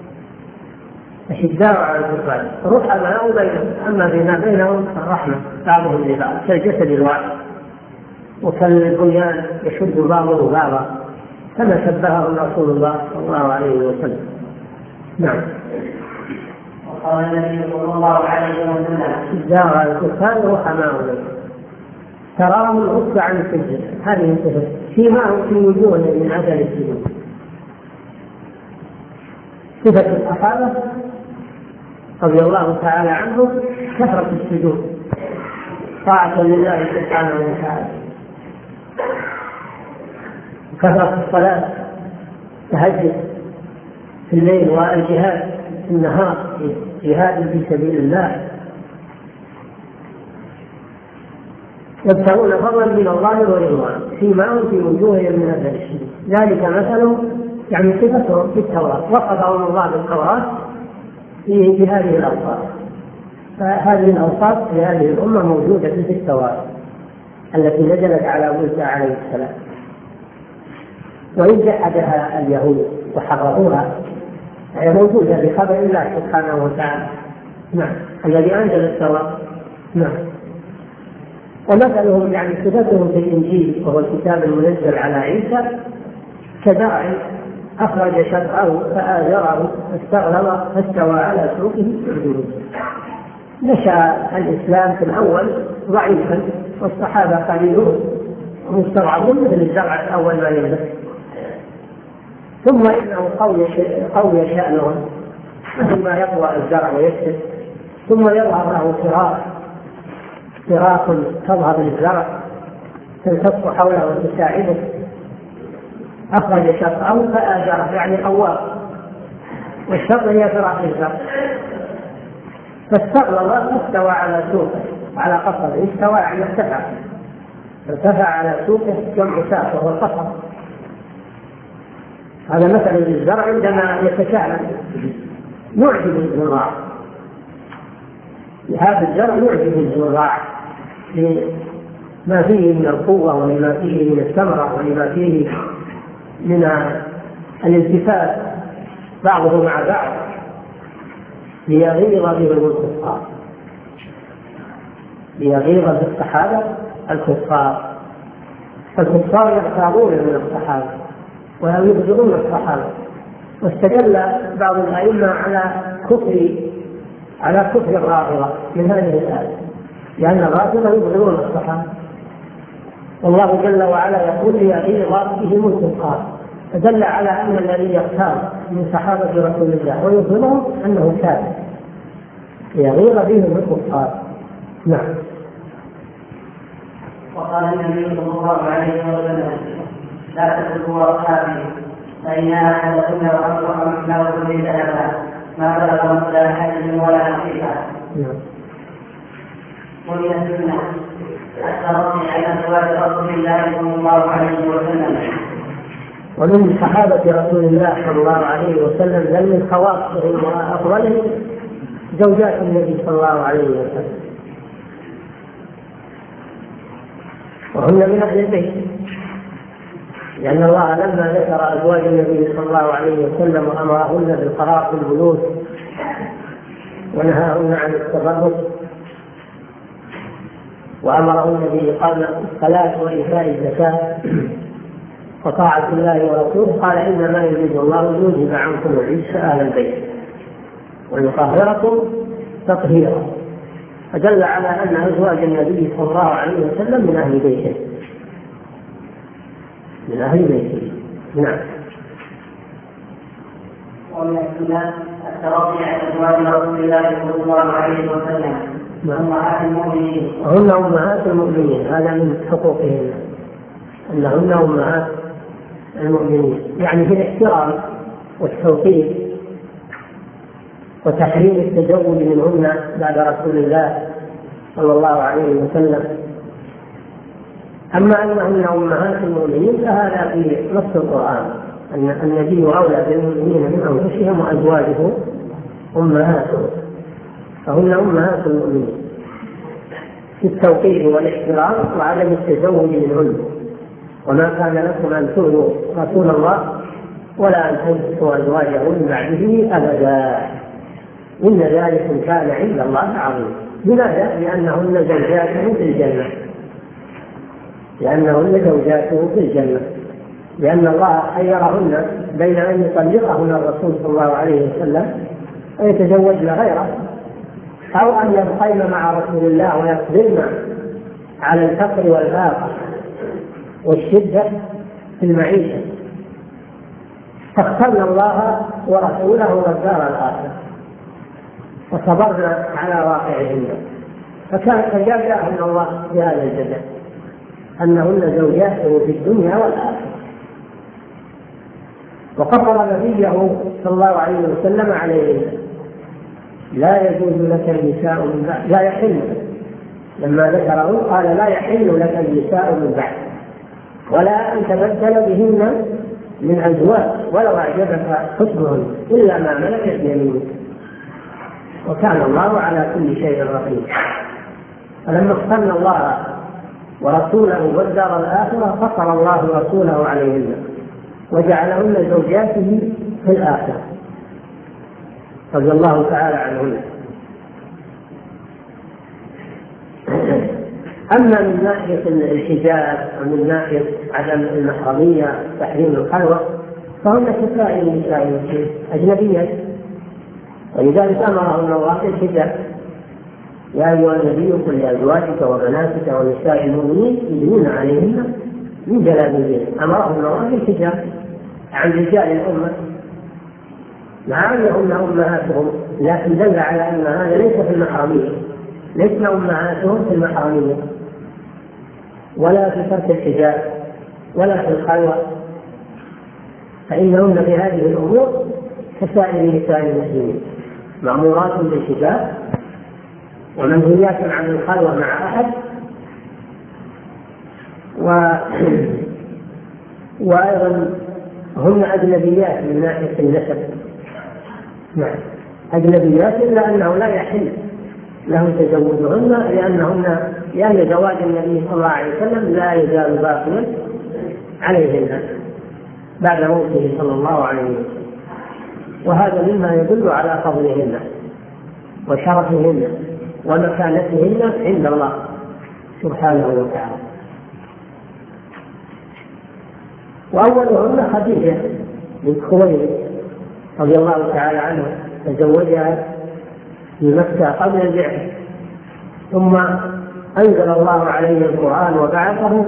أشداء على الكفار رحماء بينهم، أما فيما بينهم الرحمة بعضهم لبعض كالجسد الواحد وكالبنيان يشد بعضه بعضا كما شبهه رسول الله صلى الله عليه وسلم. نعم. وقال النبي صلى الله عليه وسلم: أشداء على الكفار رحماء بينهم تراهم ركعا سجدا. هذه الصفة سيماهم في وجوههم من أثر السجود. صفة الصحابة رضي الله تعالى عنهم كثرة السجود طاعة لله سبحانه وتعالى، كثرة الصلاة، تهجد في الليل والجهاد في النهار، جهاد في سبيل الله، يبتغون فضلا من الله ورضوانه سيماهم في وجوههم من اثر السجود. ذلك مثلهم يعني صفتهم في التوراة، وصفهم الله بالتوراة في هذه الأوصاف. فهذه الأوصاف في هذه الأمة موجودة في التوراة التي نزلت على موسى عليه السلام، وإن جحدها اليهود وحرروها هي موجودة بخبر الله سبحانه وتعالى. نعم. الذي أنزل التوراة. نعم. ومثلهم يعني صفتهم في الإنجيل وهو الكتاب المنزل على عيسى كزرع أخرج شطأه فآزره فاستغلظ فاستوى على سوقه يعجبه. نشأ الإسلام في الأول ضعيفا والصحابة قليلون ومستضعفون مثل الزرع الأول ما ينبت، ثم إنه قوي شأنهم مثل ما يقوى الزرع ويكسر، ثم يظهر له فراق فراق تظهر للزرع تلتصق حوله وتساعده. أخرج شطأه فآزره يعني قواه، والشط هي فراق الزرع، فاستغلظ فاستوى على سوقه على قصبه. استوى يعني ارتفع، ارتفع على سوقه جمع ساق وهو القصب. هذا مثل للزرع عندما يتكامل يعجب الزراع، هذا الزرع يعجب الزراع لما فيه من القوة ولما فيه من الثمرة ولما فيه من الالتفات بعضه مع بعض ليغيظ بهم الكفار، ليغيظ بالصحابة الكفار. فالكفار يغتابون من الصحابة ويبغضون الصحابة، واستدل بعض الأئمة على كفر على كفر الرافضة من هذه الآية، لأن الرافضة يبغضون الصحابة، والله جل وعلا يقول ليغيظ بهم الكفار، فدل على أن الذي يغتاب من صحابة رسول الله ويبغضهم أنه كافر يغيظ بهم الكفار. نعم. وقال النبي صلى الله عليه وسلم: لا تسبوا أصحابي فإن أحدكم لو أنفق مثل أحد ذهبا ما بلغ مثل أحدهم ولا نصيفا. ومن السنة الترقي على أزواج رسول الله صلى الله عليه وسلم. ومن صحابة رسول الله صلى الله عليه وسلم بل من خواصهم وأفضلهم زوجات النبي صلى الله عليه وسلم، وهن من أهل البيت، لأن الله لما ذكر أزواج النبي صلى الله عليه وسلم وأمرهن بالقرار في البيوت ونهاهن عن التفرق وأمرهن بإقامة الصلاة وإيتاء الزكاة وطاعة الله ورسوله، قال إنما يريد الله ليذهب عنكم الرجس أهل البيت ويطهركم تطهيرا، فدل على أن أزواج النبي صلى الله عليه وسلم من أهل بيته من أهل بيته. نعم. ومن السنة الترقي على أزواج رسول الله صلى الله عليه وسلم أمهات المؤمنين. هن أمهات المؤمنين، هذا من حقوقهن أنهن أمهات المؤمنين، يعني في الاحترام والتوقير وتحريم التزوج منهن بعد رسول الله صلى الله عليه وسلم. أما أنهن أمهات المؤمنين فهذا في نص القرآن، أن النبي أولى بالمؤمنين من أنفسهم وأزواجه أمهاتهم، فهن أمهات المؤمنين في التوقير والاحترام وعدم التزوج منهن. وما كان لكم أن تؤذوا رسول الله ولا أن تنكحوا أزواجه من بعده أبدا، إن ذلك كان عند الله عظيما. لماذا؟ لأنهن زوجاته في الجنة لأنهن زوجاته في الجنة لأن الله خيرهن بين أن يطلقهن الرسول صلى الله عليه وسلم ويتزوجن غيره، أو أن يبقين مع رسول الله ويصبرن على الفقر والفاقة والشدة في المعيشة، فاخترنا الله ورسوله والدار الآخرة وصبرنا على واقعهن، فكان فجازاهن الله بهذا الجزاء أنهن زوجاته في الدنيا والآخرة. وقصر نبيه صلى الله عليه وسلم عليهن، لا يجوز لك النساء من بعد، لا يحل، لما ذكره قال لا يحل لك النساء من بعد ولا أن تبدل بهن من أزواج ولو أعجبك حسنهن إلا ما ملكت يمينك، وكان الله على كل شيء رقيب. فلما اخترنا الله ورسوله والدار الآخرة فصل الله رسوله عليهن وجعلهن زوجاته في الآخرة رضي الله تعالى عنهن. أما من ناحية الحجاب ومن ناحية عدم المحرمية تحريم الخلوة فهن كسائر النساء أجنبيات، ولذلك أمرهن الله بالحجاب: يا أيها النبي قل لأزواجك وبناتك ونساء المؤمنين يدنين عليهن من جلابيبهن. أمرهن الله بالحجاب عن رجال الأمة مع أنهن أمهاتهم، لكن دل على أن هذا ليس في المحرمية، ليس أمهاتهم في المحرمية ولا في ترك الحجاب ولا في الخلوة، فإنهن في هذه الأمور كسائر نساء المسلمين، مأمورات بالحجاب ومنهيات عن الخلوة مع أحد، و... وأيضا هن أجنبيات من ناحية النسب، نعم أجنبيات، إلا أنه لا يحل لهم تزوجهن لأنهن لأن زواج النبي صلى الله عليه وسلم لا يزال باقيا عليهن بعد موته صلى الله عليه وسلم، وهذا مما يدل على فضلهن وشرفهن ومكانتهن عند الله سبحانه وتعالى. وأولهن خديجة بنت خويلد رضي الله تعالى عنها، تزوجها في مكة قبل البعثة، ثم أنزل الله عليه القرآن وبعثه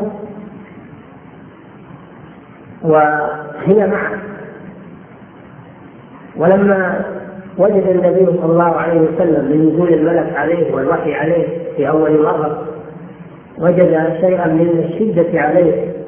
وهي معه. ولما وجد النبي صلى الله عليه وسلم من نزول الملك عليه والوحي عليه في أول مرة، وجد شيئا من الشدة عليه